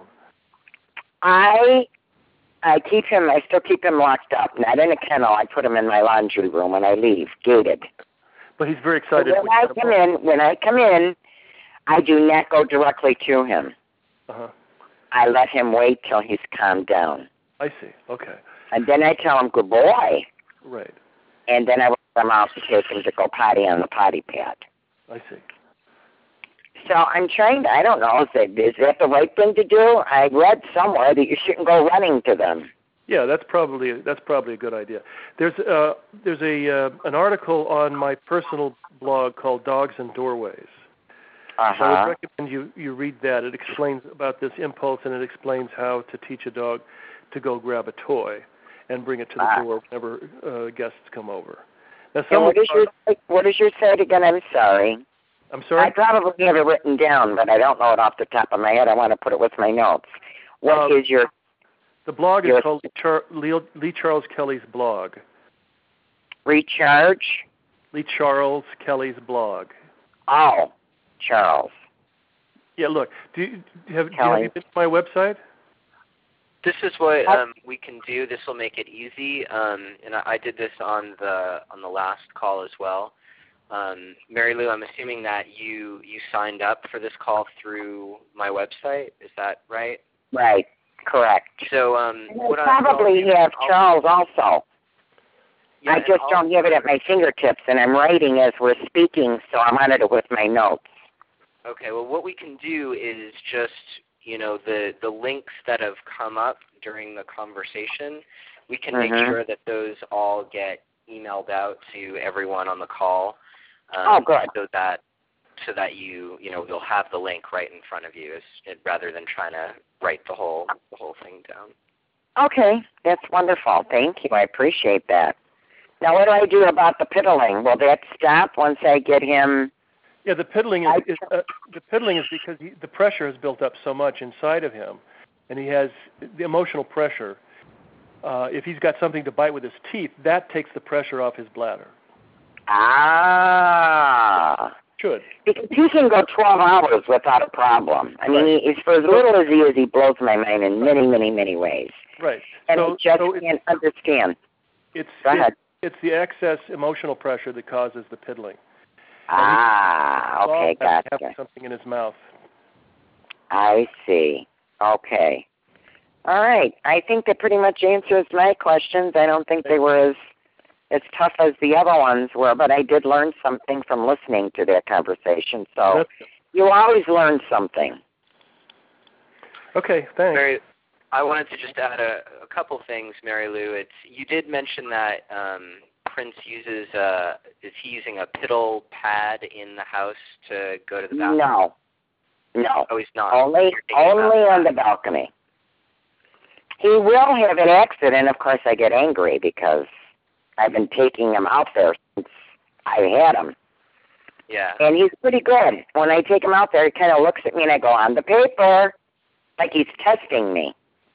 Speaker 4: I still keep him locked up. Not in a kennel. I put him in my laundry room when I leave, gated.
Speaker 1: But he's very excited.
Speaker 4: When I come in, I do not go directly to him.
Speaker 1: Uh-huh.
Speaker 4: I let him wait till he's calmed down.
Speaker 1: I see. Okay.
Speaker 4: And then I tell him, good boy.
Speaker 1: Right.
Speaker 4: And then I let him out to take him to go potty on the potty pad.
Speaker 1: I see.
Speaker 4: So I'm trying to, I don't know, is that the right thing to do? I read somewhere that you shouldn't go running to them.
Speaker 1: Yeah, that's probably a good idea. There's an article on my personal blog called Dogs and Doorways.
Speaker 4: Uh-huh.
Speaker 1: So I would recommend you read that. It explains about this impulse, and it explains how to teach a dog to go grab a toy and bring it to the door whenever guests come over. Now,
Speaker 4: what is your site again? I'm sorry.
Speaker 1: I'm sorry?
Speaker 4: I probably have it written down, but I don't know it off the top of my head. I want to put it with my notes. What is your...
Speaker 1: The blog is called Lee Charles Kelly's blog.
Speaker 4: Recharge?
Speaker 1: Lee Charles Kelly's blog.
Speaker 4: Oh, Charles.
Speaker 1: Yeah, look, have you been to my website?
Speaker 2: This is what we can do. This will make it easy, and I did this on the last call as well. Mary Lou, I'm assuming that you signed up for this call through my website. Is that right?
Speaker 4: Right. Correct.
Speaker 2: So
Speaker 4: what I probably have Charles also. Yeah, I just don't have it at my fingertips, and I'm writing as we're speaking, so I'm on it with my notes.
Speaker 2: Okay. Well, what we can do is just, the links that have come up during the conversation, we can make sure that those all get emailed out to everyone on the call.
Speaker 4: Good.
Speaker 2: So that you'll have the link right in front of you, rather than trying to write the whole thing down.
Speaker 4: Okay, that's wonderful. Thank you. I appreciate that. Now, what do I do about the piddling? Will that stop once I get him?
Speaker 1: Yeah, the piddling is because the pressure has built up so much inside of him, and he has the emotional pressure. If he's got something to bite with his teeth, that takes the pressure off his bladder. Should.
Speaker 4: Because he can go 12 hours without a problem. I mean, it's for as little as he blows my mind in many, many, many ways.
Speaker 1: Right.
Speaker 4: And I just can't understand. Go ahead.
Speaker 1: It's the excess emotional pressure that causes the piddling.
Speaker 4: Okay, gotcha.
Speaker 1: Have something in his mouth.
Speaker 4: I see. Okay. All right. I think that pretty much answers my questions. I don't think they were as tough as the other ones were, but I did learn something from listening to their conversation. So you always learn something.
Speaker 1: Okay, thanks.
Speaker 2: I wanted to just add a couple things, Mary Lou. You did mention that Prince uses is he using a piddle pad in the house to go to the bathroom?
Speaker 4: No.
Speaker 2: Oh, he's not.
Speaker 4: Only on the balcony. He will have an accident. Of course, I get angry because I've been taking him out there since I had him.
Speaker 2: Yeah.
Speaker 4: And he's pretty good. When I take him out there, he kind of looks at me and I go, on the paper, like he's testing me.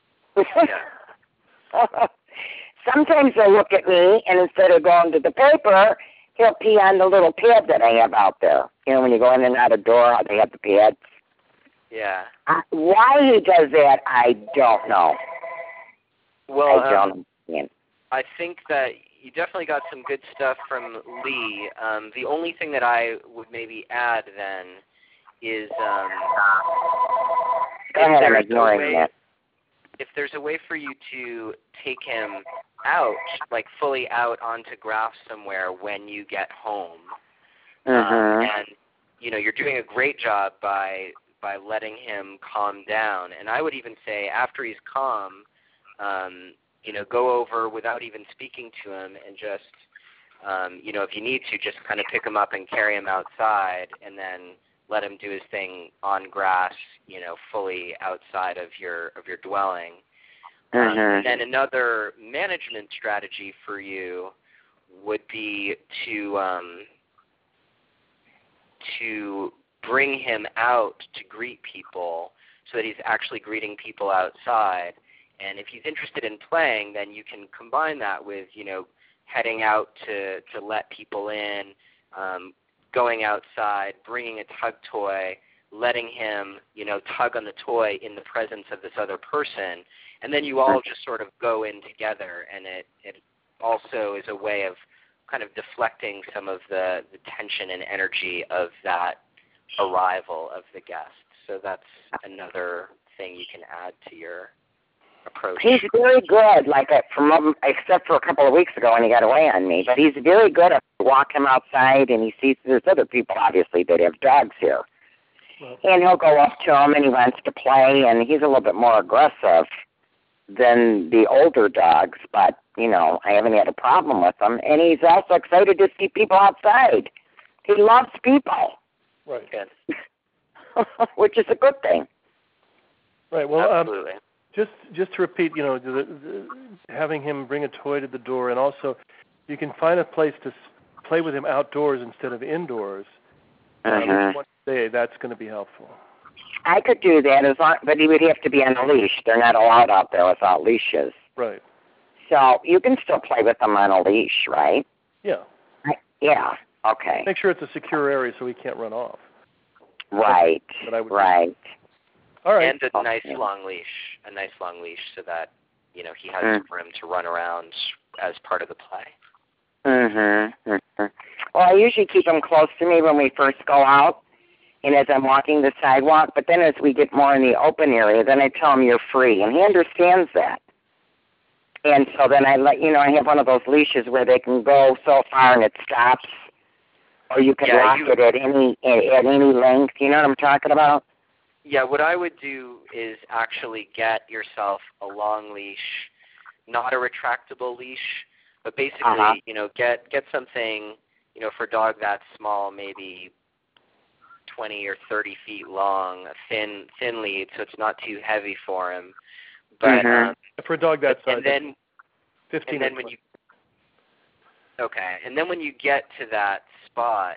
Speaker 2: Yeah.
Speaker 4: Sometimes he'll look at me, and instead of going to the paper, he'll pee on the little pad that I have out there. You know, when you go in and out of door, they have the pads.
Speaker 2: Yeah.
Speaker 4: Why he does that, I don't know.
Speaker 2: Well,
Speaker 4: I don't understand.
Speaker 2: I think that you definitely got some good stuff from Lee. The only thing that I would maybe add then is
Speaker 4: Go ahead, I'm ignoring that.
Speaker 2: If there's a way for you to take him out, like fully out onto grass somewhere when you get home, and you're doing a great job by letting him calm down. And I would even say after he's calm, go over without even speaking to him and just, if you need to, just kind of pick him up and carry him outside, and then let him do his thing on grass, fully outside of your dwelling. And then another management strategy for you would be to bring him out to greet people so that he's actually greeting people outside. And if he's interested in playing, then you can combine that with, heading out to let people in, going outside, bringing a tug toy, letting him, tug on the toy in the presence of this other person. And then you all just sort of go in together, and it also is a way of kind of deflecting some of the tension and energy of that arrival of the guest. So that's another thing you can add to your approach.
Speaker 4: He's very good, except for a couple of weeks ago when he got away on me. But he's very good at walk him outside, and he sees there's other people, obviously, that have dogs here. Well, and he'll go up to him, and he wants to play, and he's a little bit more aggressive than the older dogs. But, I haven't had a problem with him. And he's also excited to see people outside. He loves people.
Speaker 1: Right.
Speaker 4: Which is a good thing.
Speaker 1: Right. Well,
Speaker 2: absolutely.
Speaker 1: Just to repeat, having him bring a toy to the door, and also you can find a place to play with him outdoors instead of indoors. One day, that's going to be helpful.
Speaker 4: I could do that, but he would have to be on a leash. They're not allowed out there without leashes.
Speaker 1: Right.
Speaker 4: So you can still play with them on a leash, right?
Speaker 1: Yeah.
Speaker 4: Yeah. Okay.
Speaker 1: Make sure it's a secure area so he can't run off.
Speaker 4: Right. Right.
Speaker 1: All right.
Speaker 2: And a nice long leash so that, he has room to run around as part of the play.
Speaker 4: Well, I usually keep him close to me when we first go out and as I'm walking the sidewalk, but then as we get more in the open area, then I tell him you're free, and he understands that. And so then I I have one of those leashes where they can go so far and it stops, or you can lock it at any length. You know what I'm talking about?
Speaker 2: Yeah, what I would do is actually get yourself a long leash, not a retractable leash, but basically, get something, for a dog that small, maybe 20 or 30 feet long, a thin lead, so it's not too heavy for him. But
Speaker 1: for a dog that size,
Speaker 2: and then
Speaker 1: 15.
Speaker 2: And then and then when you get to that spot,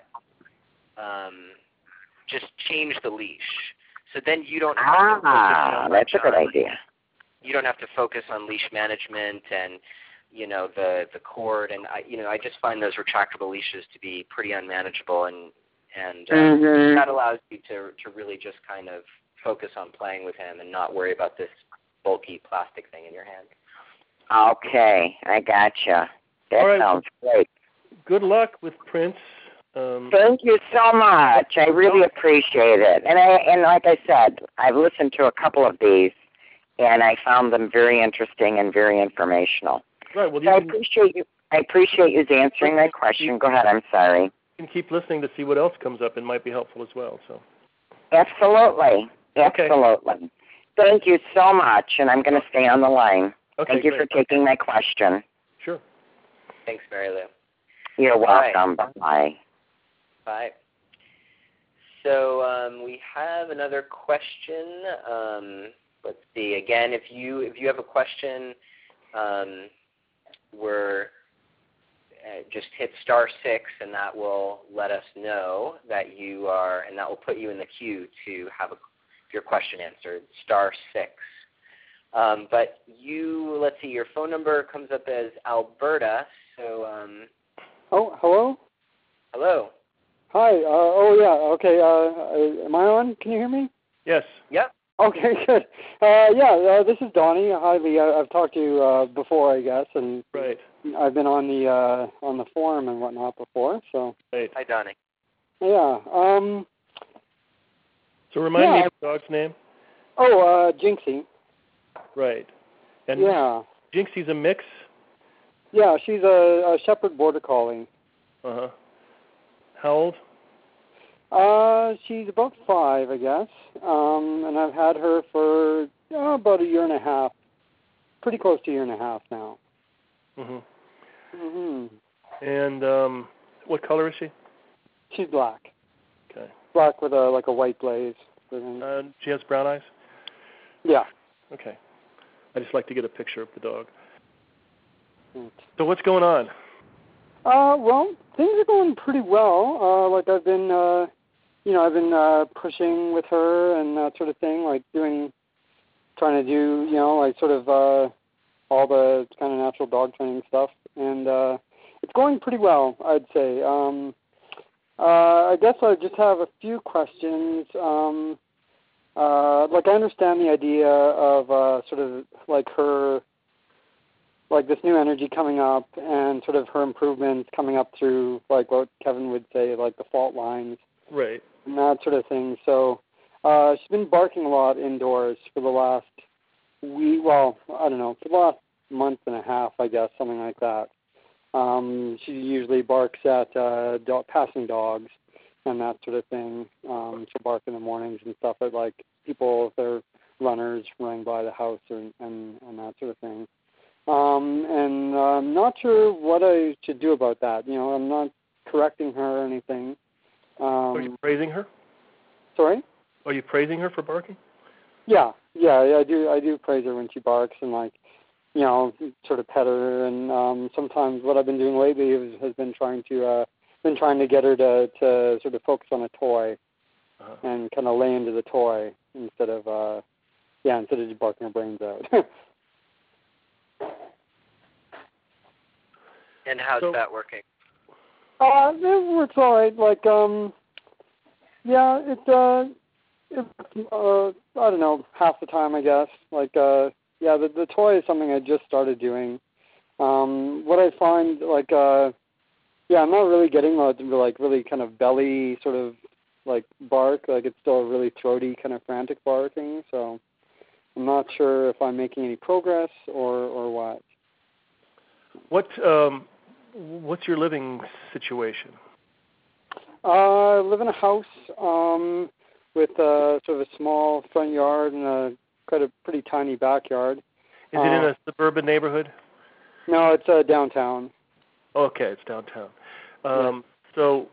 Speaker 2: just change the leash. So then you don't have to focus so much
Speaker 4: that's a good idea.
Speaker 2: You don't have to focus on leash management and the cord, and I just find those retractable leashes to be pretty unmanageable, and that allows you to really just kind of focus on playing with him and not worry about this bulky plastic thing in your hand.
Speaker 4: Okay, I gotcha. That sounds great.
Speaker 1: Good luck with Prince.
Speaker 4: Thank you so much. I really appreciate it. And like I said, I've listened to a couple of these, and I found them very interesting and very informational.
Speaker 1: Right. Well,
Speaker 4: so I appreciate you answering my question. Go ahead. I'm sorry.
Speaker 1: You can keep listening to see what else comes up and might be helpful as well. So.
Speaker 4: Absolutely.
Speaker 1: Okay.
Speaker 4: Thank you so much, and I'm going to stay on the line.
Speaker 1: Okay,
Speaker 4: Thank you for taking my question.
Speaker 1: Sure.
Speaker 2: Thanks, Mary Lou.
Speaker 4: You're welcome. Bye.
Speaker 2: Bye. So we have another question. Let's see. Again, if you have a question, just hit *6, and that will let us know that you are, and that will put you in the queue to have your question answered. *6. But let's see. Your phone number comes up as Alberta. So.
Speaker 5: Oh, hello.
Speaker 2: Hello.
Speaker 5: Hi. Okay. Am I on? Can you hear me?
Speaker 1: Yes.
Speaker 2: Yep.
Speaker 5: Okay, good. This is Donnie. Hi, Lee. I've talked to you before, I guess, and
Speaker 1: right.
Speaker 5: I've been on the forum and whatnot before. So.
Speaker 1: Right.
Speaker 2: Hi, Donnie.
Speaker 5: Yeah.
Speaker 1: So remind me of the dog's name.
Speaker 5: Oh, Jinxie.
Speaker 1: Right. And Jinxie's a mix.
Speaker 5: Yeah, she's a Shepherd Border Collie.
Speaker 1: How old?
Speaker 5: She's about 5, I guess. And I've had her for about a year and a half. Pretty close to a year and a half now.
Speaker 1: And what color is she?
Speaker 5: She's black.
Speaker 1: Okay.
Speaker 5: black with a white blaze.
Speaker 1: She has brown eyes?
Speaker 5: Yeah.
Speaker 1: Okay. I just like to get a picture of the dog.
Speaker 5: Right.
Speaker 1: So what's going on?
Speaker 5: Well, things are going pretty well. Like I've been, I've been pushing with her and that sort of thing, like trying to do, like sort of all the kind of natural dog training stuff, and it's going pretty well, I'd say. I guess I just have a few questions. Like I understand the idea of sort of like her, like this new energy coming up and sort of her improvements coming up through like what Kevin would say, like the fault lines.
Speaker 1: Right.
Speaker 5: And that sort of thing. So she's been barking a lot indoors for the last week, well, I don't know, for the last month and a half, I guess, something like that. She usually barks at passing dogs and that sort of thing. She'll bark in the mornings and stuff at like people, if they're runners running by the house and that sort of thing. And I'm not sure what I should do about that. I'm not correcting her or anything.
Speaker 1: Are you praising her?
Speaker 5: Sorry?
Speaker 1: Are you praising her for barking?
Speaker 5: Yeah, I do praise her when she barks and like, sort of pet her. And sometimes what I've been doing lately has been trying to get her to sort of focus on a toy and kind of lay into the toy instead of just barking her brains out.
Speaker 2: And how's that working?
Speaker 5: It works all right. Like, I don't know, half the time, I guess. Like, the toy is something I just started doing. What I find, like, I'm not really getting like really kind of belly sort of like bark. Like, it's still a really throaty kind of frantic barking. So I'm not sure if I'm making any progress or what.
Speaker 1: What's your living situation?
Speaker 5: I live in a house with sort of a small front yard and quite a pretty tiny backyard.
Speaker 1: Is it in a suburban neighborhood?
Speaker 5: No, it's downtown.
Speaker 1: Okay, it's downtown.
Speaker 5: Yeah.
Speaker 1: So,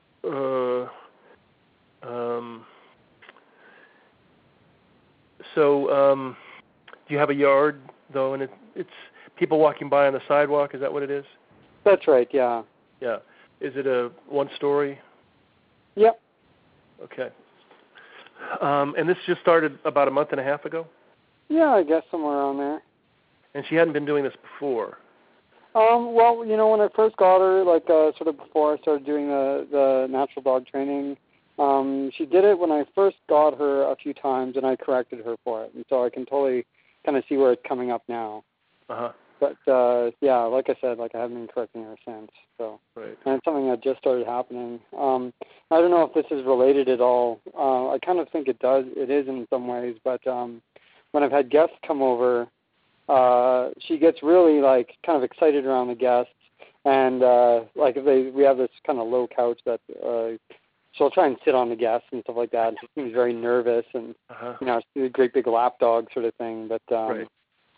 Speaker 1: do you have a yard though, and it's people walking by on the sidewalk? Is that what it is?
Speaker 5: That's right. Yeah.
Speaker 1: Yeah. Is it a one-story?
Speaker 5: Yep.
Speaker 1: Okay. And this just started about a month and a half ago?
Speaker 5: Yeah, I guess somewhere around there.
Speaker 1: And she hadn't been doing this before?
Speaker 5: Well, when I first got her, like sort of before I started doing the natural dog training, she did it when I first got her a few times, and I corrected her for it. And so I can totally kind of see where it's coming up now.
Speaker 1: Uh-huh.
Speaker 5: But, like I said, like I haven't been correcting her since. So,
Speaker 1: right.
Speaker 5: And it's something that just started happening. I don't know if this is related at all. I kind of think it does. It is in some ways. But when I've had guests come over, she gets really, like, kind of excited around the guests. And, like, if we have this kind of low couch that she'll try and sit on the guests and stuff like that. And she seems very nervous and, she's a great big lap dog sort of thing. But,
Speaker 1: right.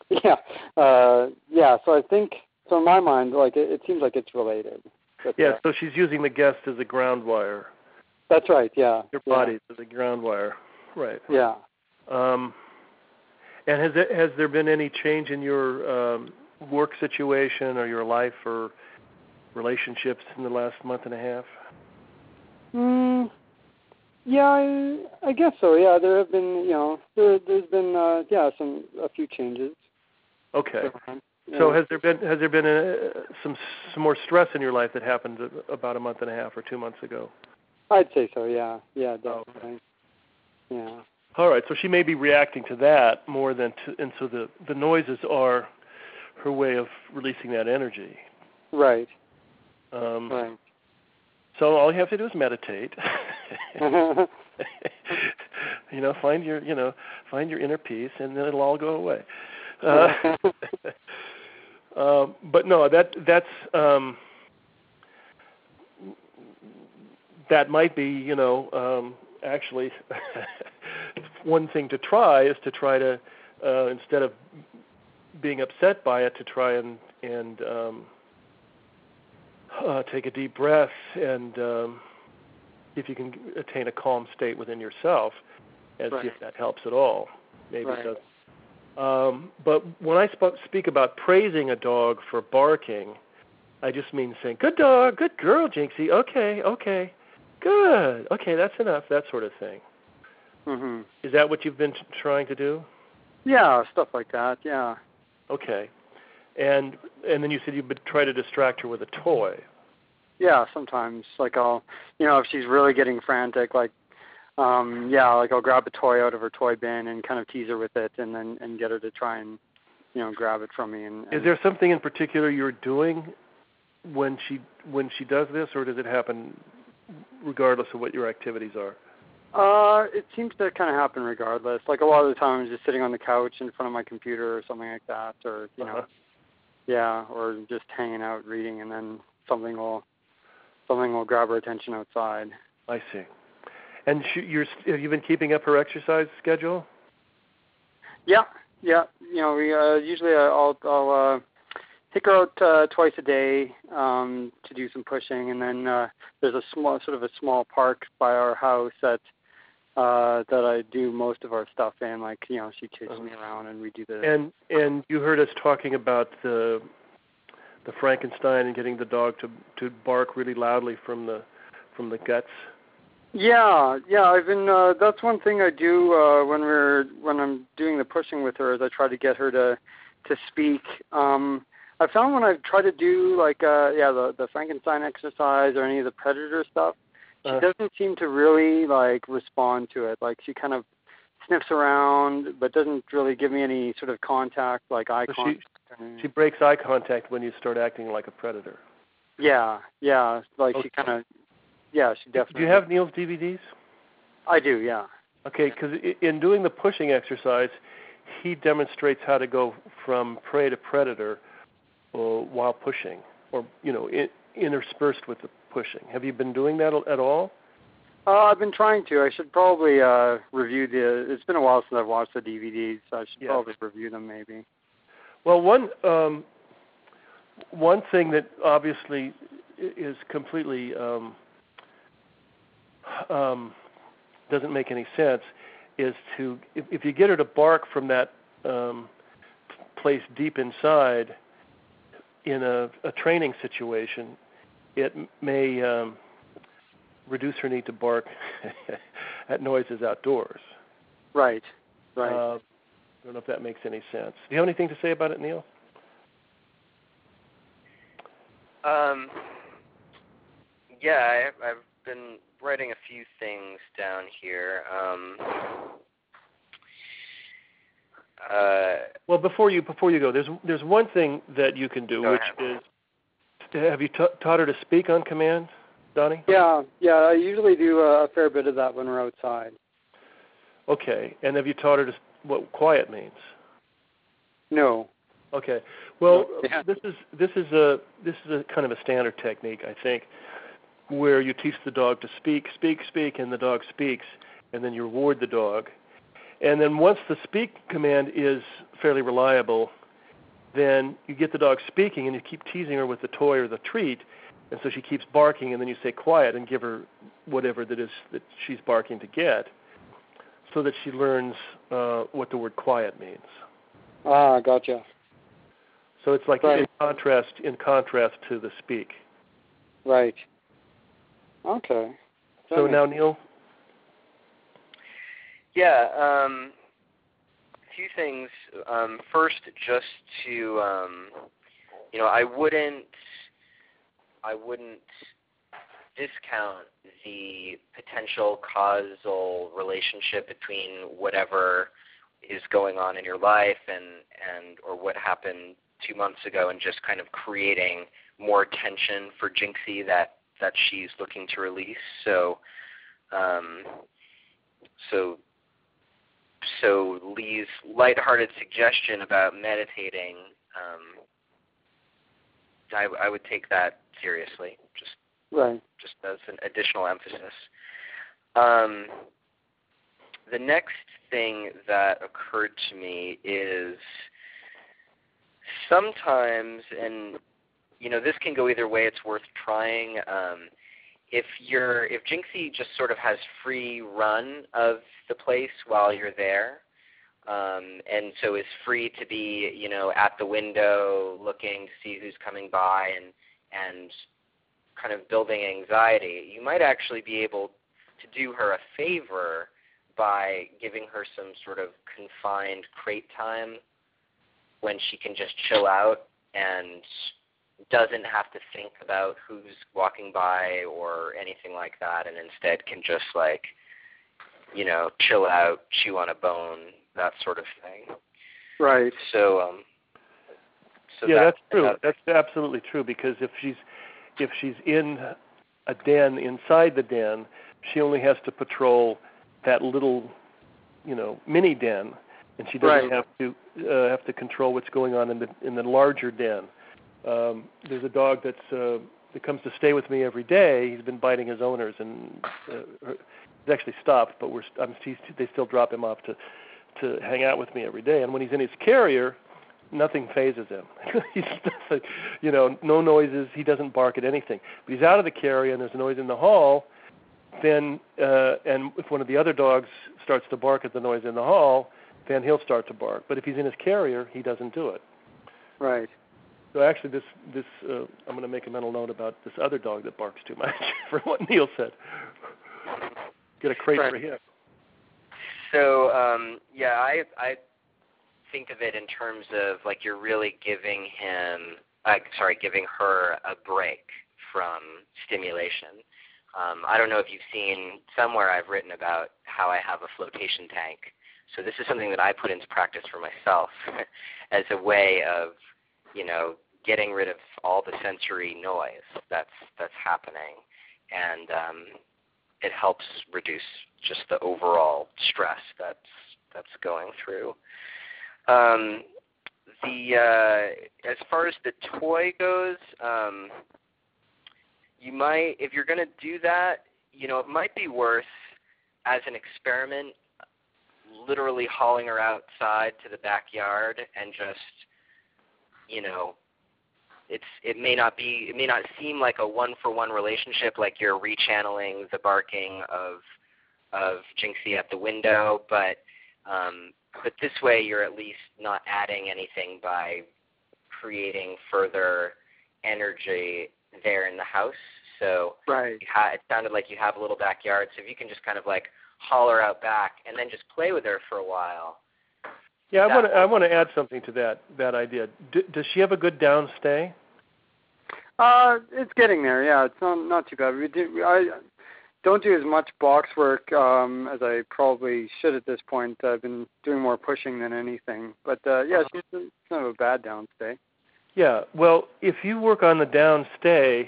Speaker 5: So I think, in my mind, like it seems like it's related. But,
Speaker 1: so she's using the guest as a ground wire.
Speaker 5: That's right. Yeah.
Speaker 1: Your body as a ground wire. Right.
Speaker 5: Yeah.
Speaker 1: And has there been any change in your work situation or your life or relationships in the last month and a half?
Speaker 5: Yeah, I guess so. Yeah, there have been, there's been, a few changes.
Speaker 1: Okay. So has there been some more stress in your life that happened about a month and a half or 2 months ago?
Speaker 5: I'd say so. Yeah. Yeah, definitely.
Speaker 1: Okay.
Speaker 5: Yeah.
Speaker 1: All right. So she may be reacting to that more than and so the noises are her way of releasing that energy.
Speaker 5: Right.
Speaker 1: Right. So all you have to do is meditate. Find your inner peace, and then it'll all go away. But no, that might be, actually one thing to try is to try to instead of being upset by it, to try and take a deep breath and see if you can attain a calm state within yourself, and see if that helps at all. Maybe it does. But when I speak about praising a dog for barking, I just mean saying, "Good dog, good girl, Jinxie. Okay, good. Okay, that's enough." That sort of thing.
Speaker 5: Mm-hmm.
Speaker 1: Is that what you've been trying to do?
Speaker 5: Yeah, stuff like that. Yeah.
Speaker 1: Okay. And then you said you would try to distract her with a toy.
Speaker 5: Yeah, sometimes. Like I'll, if she's really getting frantic, like, like I'll grab a toy out of her toy bin and kind of tease her with it, and get her to try and, grab it from me. And
Speaker 1: is there something in particular you're doing when she does this, or does it happen regardless of what your activities are?
Speaker 5: It seems to kind of happen regardless. Like a lot of the time, I'm just sitting on the couch in front of my computer or something like that, or or just hanging out reading, and then something will grab her attention outside.
Speaker 1: I see. And have you been keeping up her exercise schedule?
Speaker 5: Yeah. We usually I'll take her out twice a day to do some pushing, and then there's a small park by our house that I do most of our stuff in. Like she chases me around, and we do the.
Speaker 1: And you heard us talking about the Frankenstein and getting the dog to bark really loudly from the guts. Yeah.
Speaker 5: I've been. That's one thing I do when I'm doing the pushing with her, is I try to get her to speak. I found when I've tried to do the Frankenstein exercise or any of the predator stuff, she doesn't seem to really respond to it. Like she kind of sniffs around, but doesn't really give me any sort of contact, like eye contact.
Speaker 1: She breaks eye contact when you start acting like a predator.
Speaker 5: Yeah. She kind of. Yeah, she definitely.
Speaker 1: Do you have Neil's DVDs?
Speaker 5: I do, yeah.
Speaker 1: Okay, because in doing the pushing exercise, he demonstrates how to go from prey to predator while pushing, or interspersed with the pushing. Have you been doing that at all?
Speaker 5: I've been trying to. I should probably review it's been a while since I've watched the DVDs, so I should probably review them maybe.
Speaker 1: Well, one thing that obviously is completely doesn't make any sense is if you get her to bark from that place deep inside in a training situation, it may reduce her need to bark at noises outdoors.
Speaker 5: Right.
Speaker 1: I don't know if that makes any sense. Do you have anything to say about it, Neil?
Speaker 2: I've been writing a few things down here.
Speaker 1: Well, before you go, there's one thing that you can do, which is, have you taught her to speak on command, Donnie?
Speaker 5: Yeah. I usually do a fair bit of that when we're outside.
Speaker 1: Okay, and have you taught her what quiet means?
Speaker 5: No.
Speaker 1: Okay. Well, this is a kind of a standard technique, I think, where you teach the dog to speak, and the dog speaks, and then you reward the dog. And then once the speak command is fairly reliable, then you get the dog speaking, and you keep teasing her with the toy or the treat, and so she keeps barking, and then you say quiet and give her whatever that is that she's barking to get, so that she learns what the word quiet means.
Speaker 5: Ah, gotcha.
Speaker 1: So it's like in contrast to the speak.
Speaker 5: Right. Okay.
Speaker 1: So now, Neil?
Speaker 2: Yeah, a few things. First, just to, I wouldn't discount the potential causal relationship between whatever is going on in your life and or what happened 2 months ago, and just kind of creating more tension for Jinxie that she's looking to release. So Lee's lighthearted suggestion about meditating, I would take that seriously, just as an additional emphasis. The next thing that occurred to me is sometimes, and this can go either way, it's worth trying, if Jinxie just sort of has free run of the place while you're there, and so is free to be, you know, at the window looking to see who's coming by and kind of building anxiety, you might actually be able to do her a favor by giving her some sort of confined crate time when she can just chill out and doesn't have to think about who's walking by or anything like that, and instead can just, like, you know, chill out, chew on a bone, that sort of thing.
Speaker 5: Right.
Speaker 2: So
Speaker 1: yeah, that's true. That's absolutely true, because if she's in a den, inside the den, she only has to patrol that little, you know, mini den, and she doesn't have to control what's going on in the larger den. There's a dog that comes to stay with me every day. He's been biting his owners, and he's actually stopped, but they still drop him off to hang out with me every day. And when he's in his carrier, nothing phases him. He's like, you know, no noises. He doesn't bark at anything. But he's out of the carrier and there's a noise in the hall, then and if one of the other dogs starts to bark at the noise in the hall, then he'll start to bark. But if he's in his carrier, he doesn't do it.
Speaker 5: Right.
Speaker 1: So actually, this I'm going to make a mental note about this other dog that barks too much. For what Neil said, get a crate for him.
Speaker 2: So I think of it in terms of, like, you're really giving her a break from stimulation. I don't know if you've seen somewhere I've written about how I have a flotation tank. So this is something that I put into practice for myself as a way of, you know, getting rid of all the sensory noise that's happening, and it helps reduce just the overall stress that's going through. As far as the toy goes, you might, if you're going to do that, you know, it might be worth, as an experiment, literally hauling her outside to the backyard and just, you know, it may not seem like a one-for-one relationship, like you're rechanneling the barking of Jinxie at the window, but this way you're at least not adding anything by creating further energy there in the house. So it sounded like you have a little backyard, so if you can just kind of, like, haul her out back and then just play with her for a while.
Speaker 1: Yeah, I want to add something to that idea. Does she have a good downstay?
Speaker 5: It's getting there. Yeah, it's not too bad. I don't do as much box work as I probably should at this point. I've been doing more pushing than anything. But yeah, it's not a bad downstay.
Speaker 1: Yeah. Well, if you work on the downstay,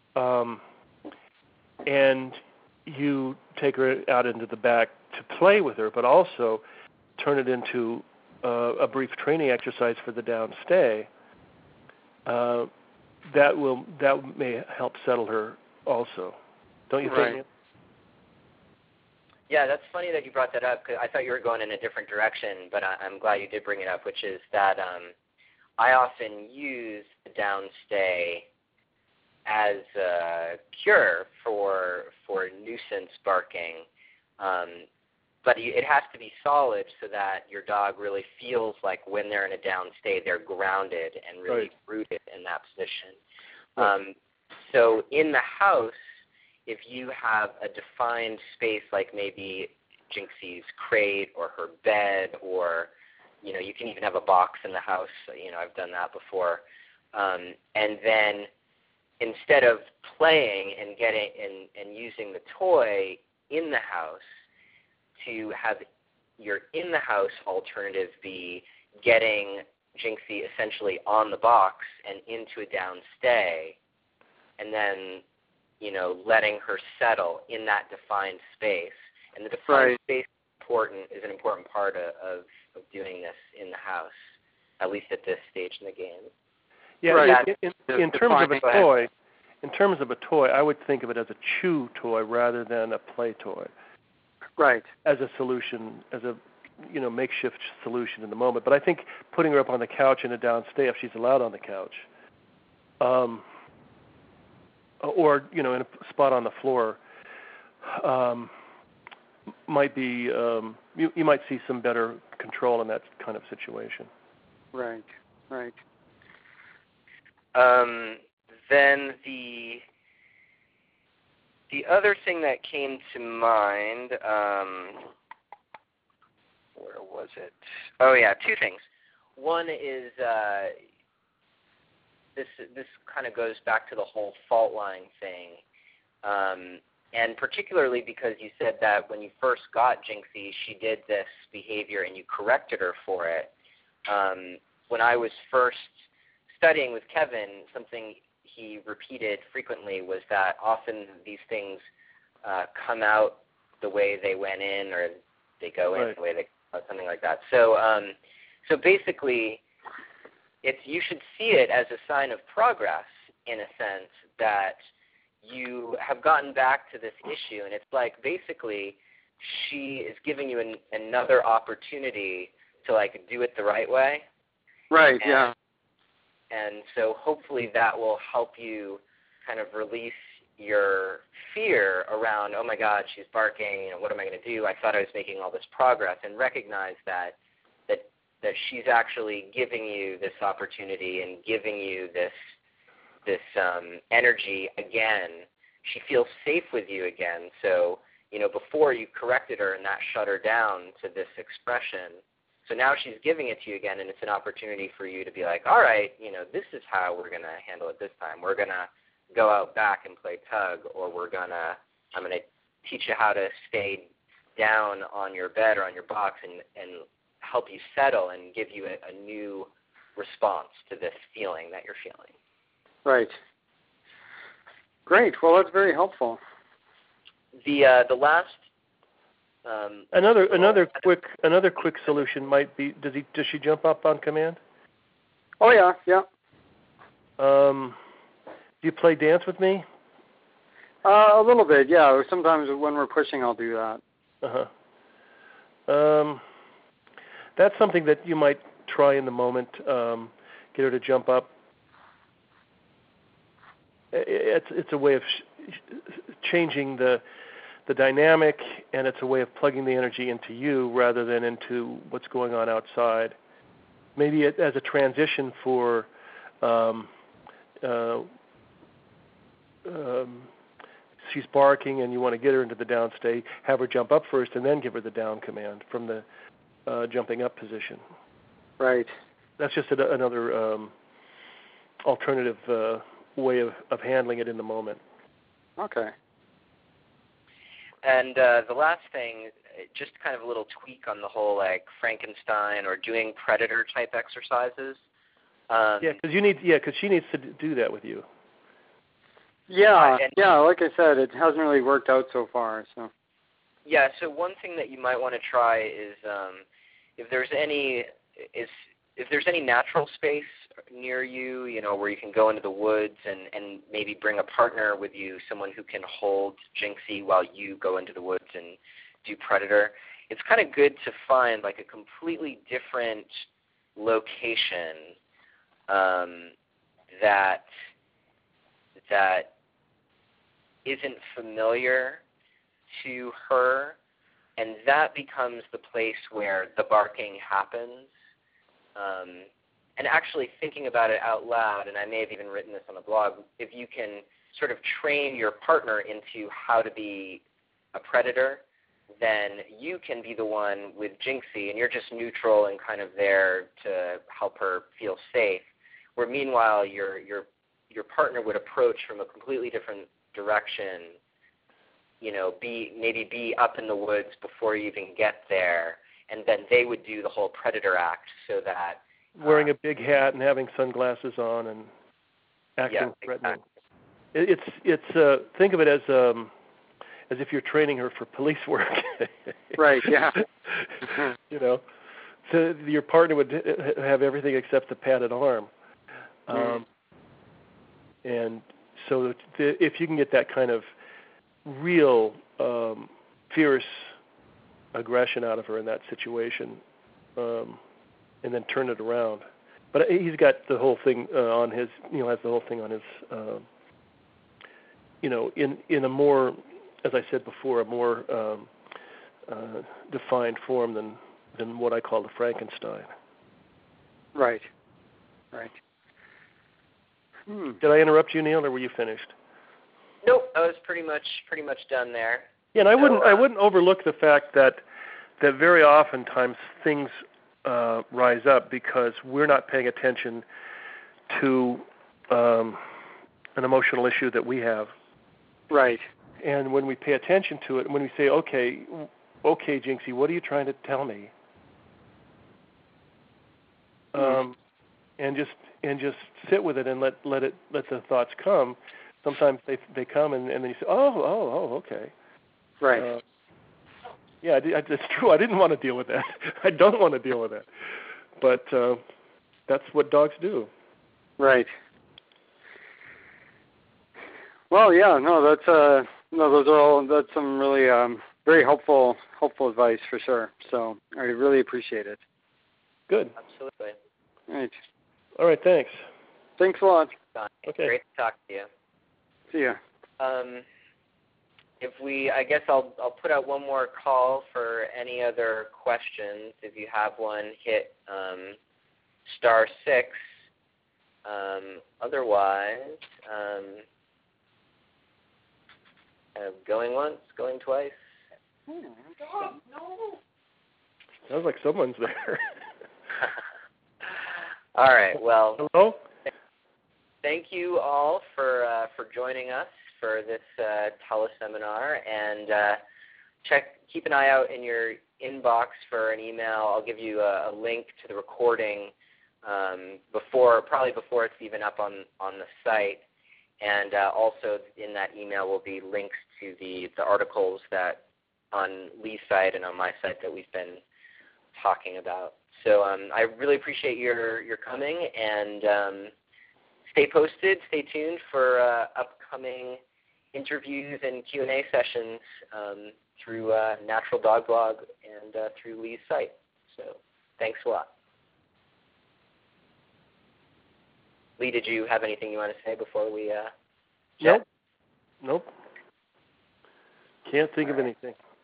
Speaker 1: and you take her out into the back to play with her, but also turn it into a brief training exercise for the downstay, that may help settle her also. Don't you think?
Speaker 2: Yeah, that's funny that you brought that up, because I thought you were going in a different direction, but I'm glad you did bring it up, which is that I often use the downstay as a cure for nuisance barking. But it has to be solid so that your dog really feels like when they're in a downstay, they're grounded and really rooted in that position. So in the house, if you have a defined space, like maybe Jinxie's crate or her bed, or, you know, you can even have a box in the house. You know, I've done that before. And then instead of playing and using the toy in the house, to have your in-the-house alternative be getting Jinxie essentially on the box and into a downstay, and then, you know, letting her settle in that defined space. And the defined space is an important part of doing this in the house, at least at this stage in the game.
Speaker 1: Yeah, in terms of a toy, I would think of it as a chew toy rather than a play toy.
Speaker 5: Right.
Speaker 1: As a solution, as a, you know, makeshift solution in the moment. But I think putting her up on the couch in a downstay, if she's allowed on the couch, or in a spot on the floor, might be you might see some better control in that kind of situation.
Speaker 5: Right.
Speaker 2: Then the other thing that came to mind, where was it? Oh yeah, two things. One is this kind of goes back to the whole fault line thing, and particularly because you said that when you first got Jinxie, she did this behavior and you corrected her for it. When I was first studying with Kevin, something he repeated frequently was that often these things come out the way they went in, or they go in the way they come out, something like that. So, so basically, you should see it as a sign of progress, in a sense, that you have gotten back to this issue, and it's like basically she is giving you another opportunity to do it the right way.
Speaker 5: Right. Yeah.
Speaker 2: And so hopefully that will help you kind of release your fear around, oh my God, she's barking, what am I going to do? I thought I was making all this progress, and recognize that she's actually giving you this opportunity and giving you this energy again. She feels safe with you again. So, before you corrected her and that shut her down to this expression. So now she's giving it to you again, and it's an opportunity for you to be like, all right, this is how we're going to handle it this time. We're going to go out back and play tug, or I'm going to teach you how to stay down on your bed or on your box and help you settle and give you a new response to this feeling that you're feeling.
Speaker 5: Right. Great. Well, that's very helpful.
Speaker 2: The last
Speaker 1: another quick solution might be, does she jump up on command?
Speaker 5: Oh yeah.
Speaker 1: Do you play dance with me?
Speaker 5: A little bit, yeah. Sometimes when we're pushing, I'll do that.
Speaker 1: That's something that you might try in the moment. Get her to jump up. It's a way of changing the dynamic, and it's a way of plugging the energy into you rather than into what's going on outside. Maybe as a transition for she's barking and you want to get her into the down state, have her jump up first and then give her the down command from the jumping up position.
Speaker 5: Right.
Speaker 1: That's just another alternative way of handling it in the moment.
Speaker 5: Okay.
Speaker 2: And the last thing, just kind of a little tweak on the whole Frankenstein or doing predator type exercises.
Speaker 1: Because she needs to do that with you.
Speaker 5: Yeah, like I said, it hasn't really worked out so far. So.
Speaker 2: Yeah, so one thing that you might want to try is if there's any natural space near you, where you can go into the woods and maybe bring a partner with you, someone who can hold Jinxie while you go into the woods and do predator. It's kind of good to find a completely different location that isn't familiar to her, and that becomes the place where the barking happens. And actually thinking about it out loud, and I may have even written this on the blog, if you can sort of train your partner into how to be a predator, then you can be the one with Jinxie, and you're just neutral and kind of there to help her feel safe, where meanwhile your partner would approach from a completely different direction, be up in the woods before you even get there, and then they would do the whole predator act, so that
Speaker 1: wearing a big hat and having sunglasses on and acting threatening.
Speaker 2: Exactly.
Speaker 1: It's think of it as if you're training her for police work.
Speaker 5: Right. Yeah.
Speaker 1: So your partner would have everything except the padded arm. And so if you can get that kind of real fierce aggression out of her in that situation, and then turn it around. But he's got the whole thing on his, has the whole thing on in a more, as I said before, a more defined form than what I call the Frankenstein.
Speaker 5: Right.
Speaker 1: Did I interrupt you, Neil, or were you finished?
Speaker 2: Nope, I was pretty much done there.
Speaker 1: Yeah, and I wouldn't overlook the fact that very oftentimes things rise up because we're not paying attention to an emotional issue that we have.
Speaker 5: Right.
Speaker 1: And when we pay attention to it, when we say, okay, Jinxie, what are you trying to tell me? And just sit with it and let the thoughts come. Sometimes they come and then you say, oh, okay.
Speaker 5: Right.
Speaker 1: Yeah, it's true. I didn't want to deal with that. I don't want to deal with that. But that's what dogs do.
Speaker 5: Right. Well, yeah, no, that's some really very helpful advice for sure. So I really appreciate it.
Speaker 2: Good. Absolutely.
Speaker 5: Right.
Speaker 1: All right, thanks.
Speaker 5: Thanks a lot.
Speaker 1: Okay.
Speaker 2: Great to talk to you.
Speaker 5: See ya.
Speaker 2: I guess I'll put out one more call for any other questions. If you have one, hit *6. Otherwise, going once, going twice.
Speaker 1: No. Sounds like someone's there.
Speaker 2: All right. Well,
Speaker 1: hello.
Speaker 2: Thank you all for joining us for this teleseminar, and keep an eye out in your inbox for an email. I'll give you a link to the recording before it's even up on the site, and also in that email will be links to the articles that on Lee's site and on my site that we've been talking about. So I really appreciate your coming, and stay posted, stay tuned for upcoming interviews and Q&A sessions through Natural Dog Blog and through Lee's site. So thanks a lot. Lee, did you have anything you want to say before we chat?
Speaker 1: Nope. Can't think of anything.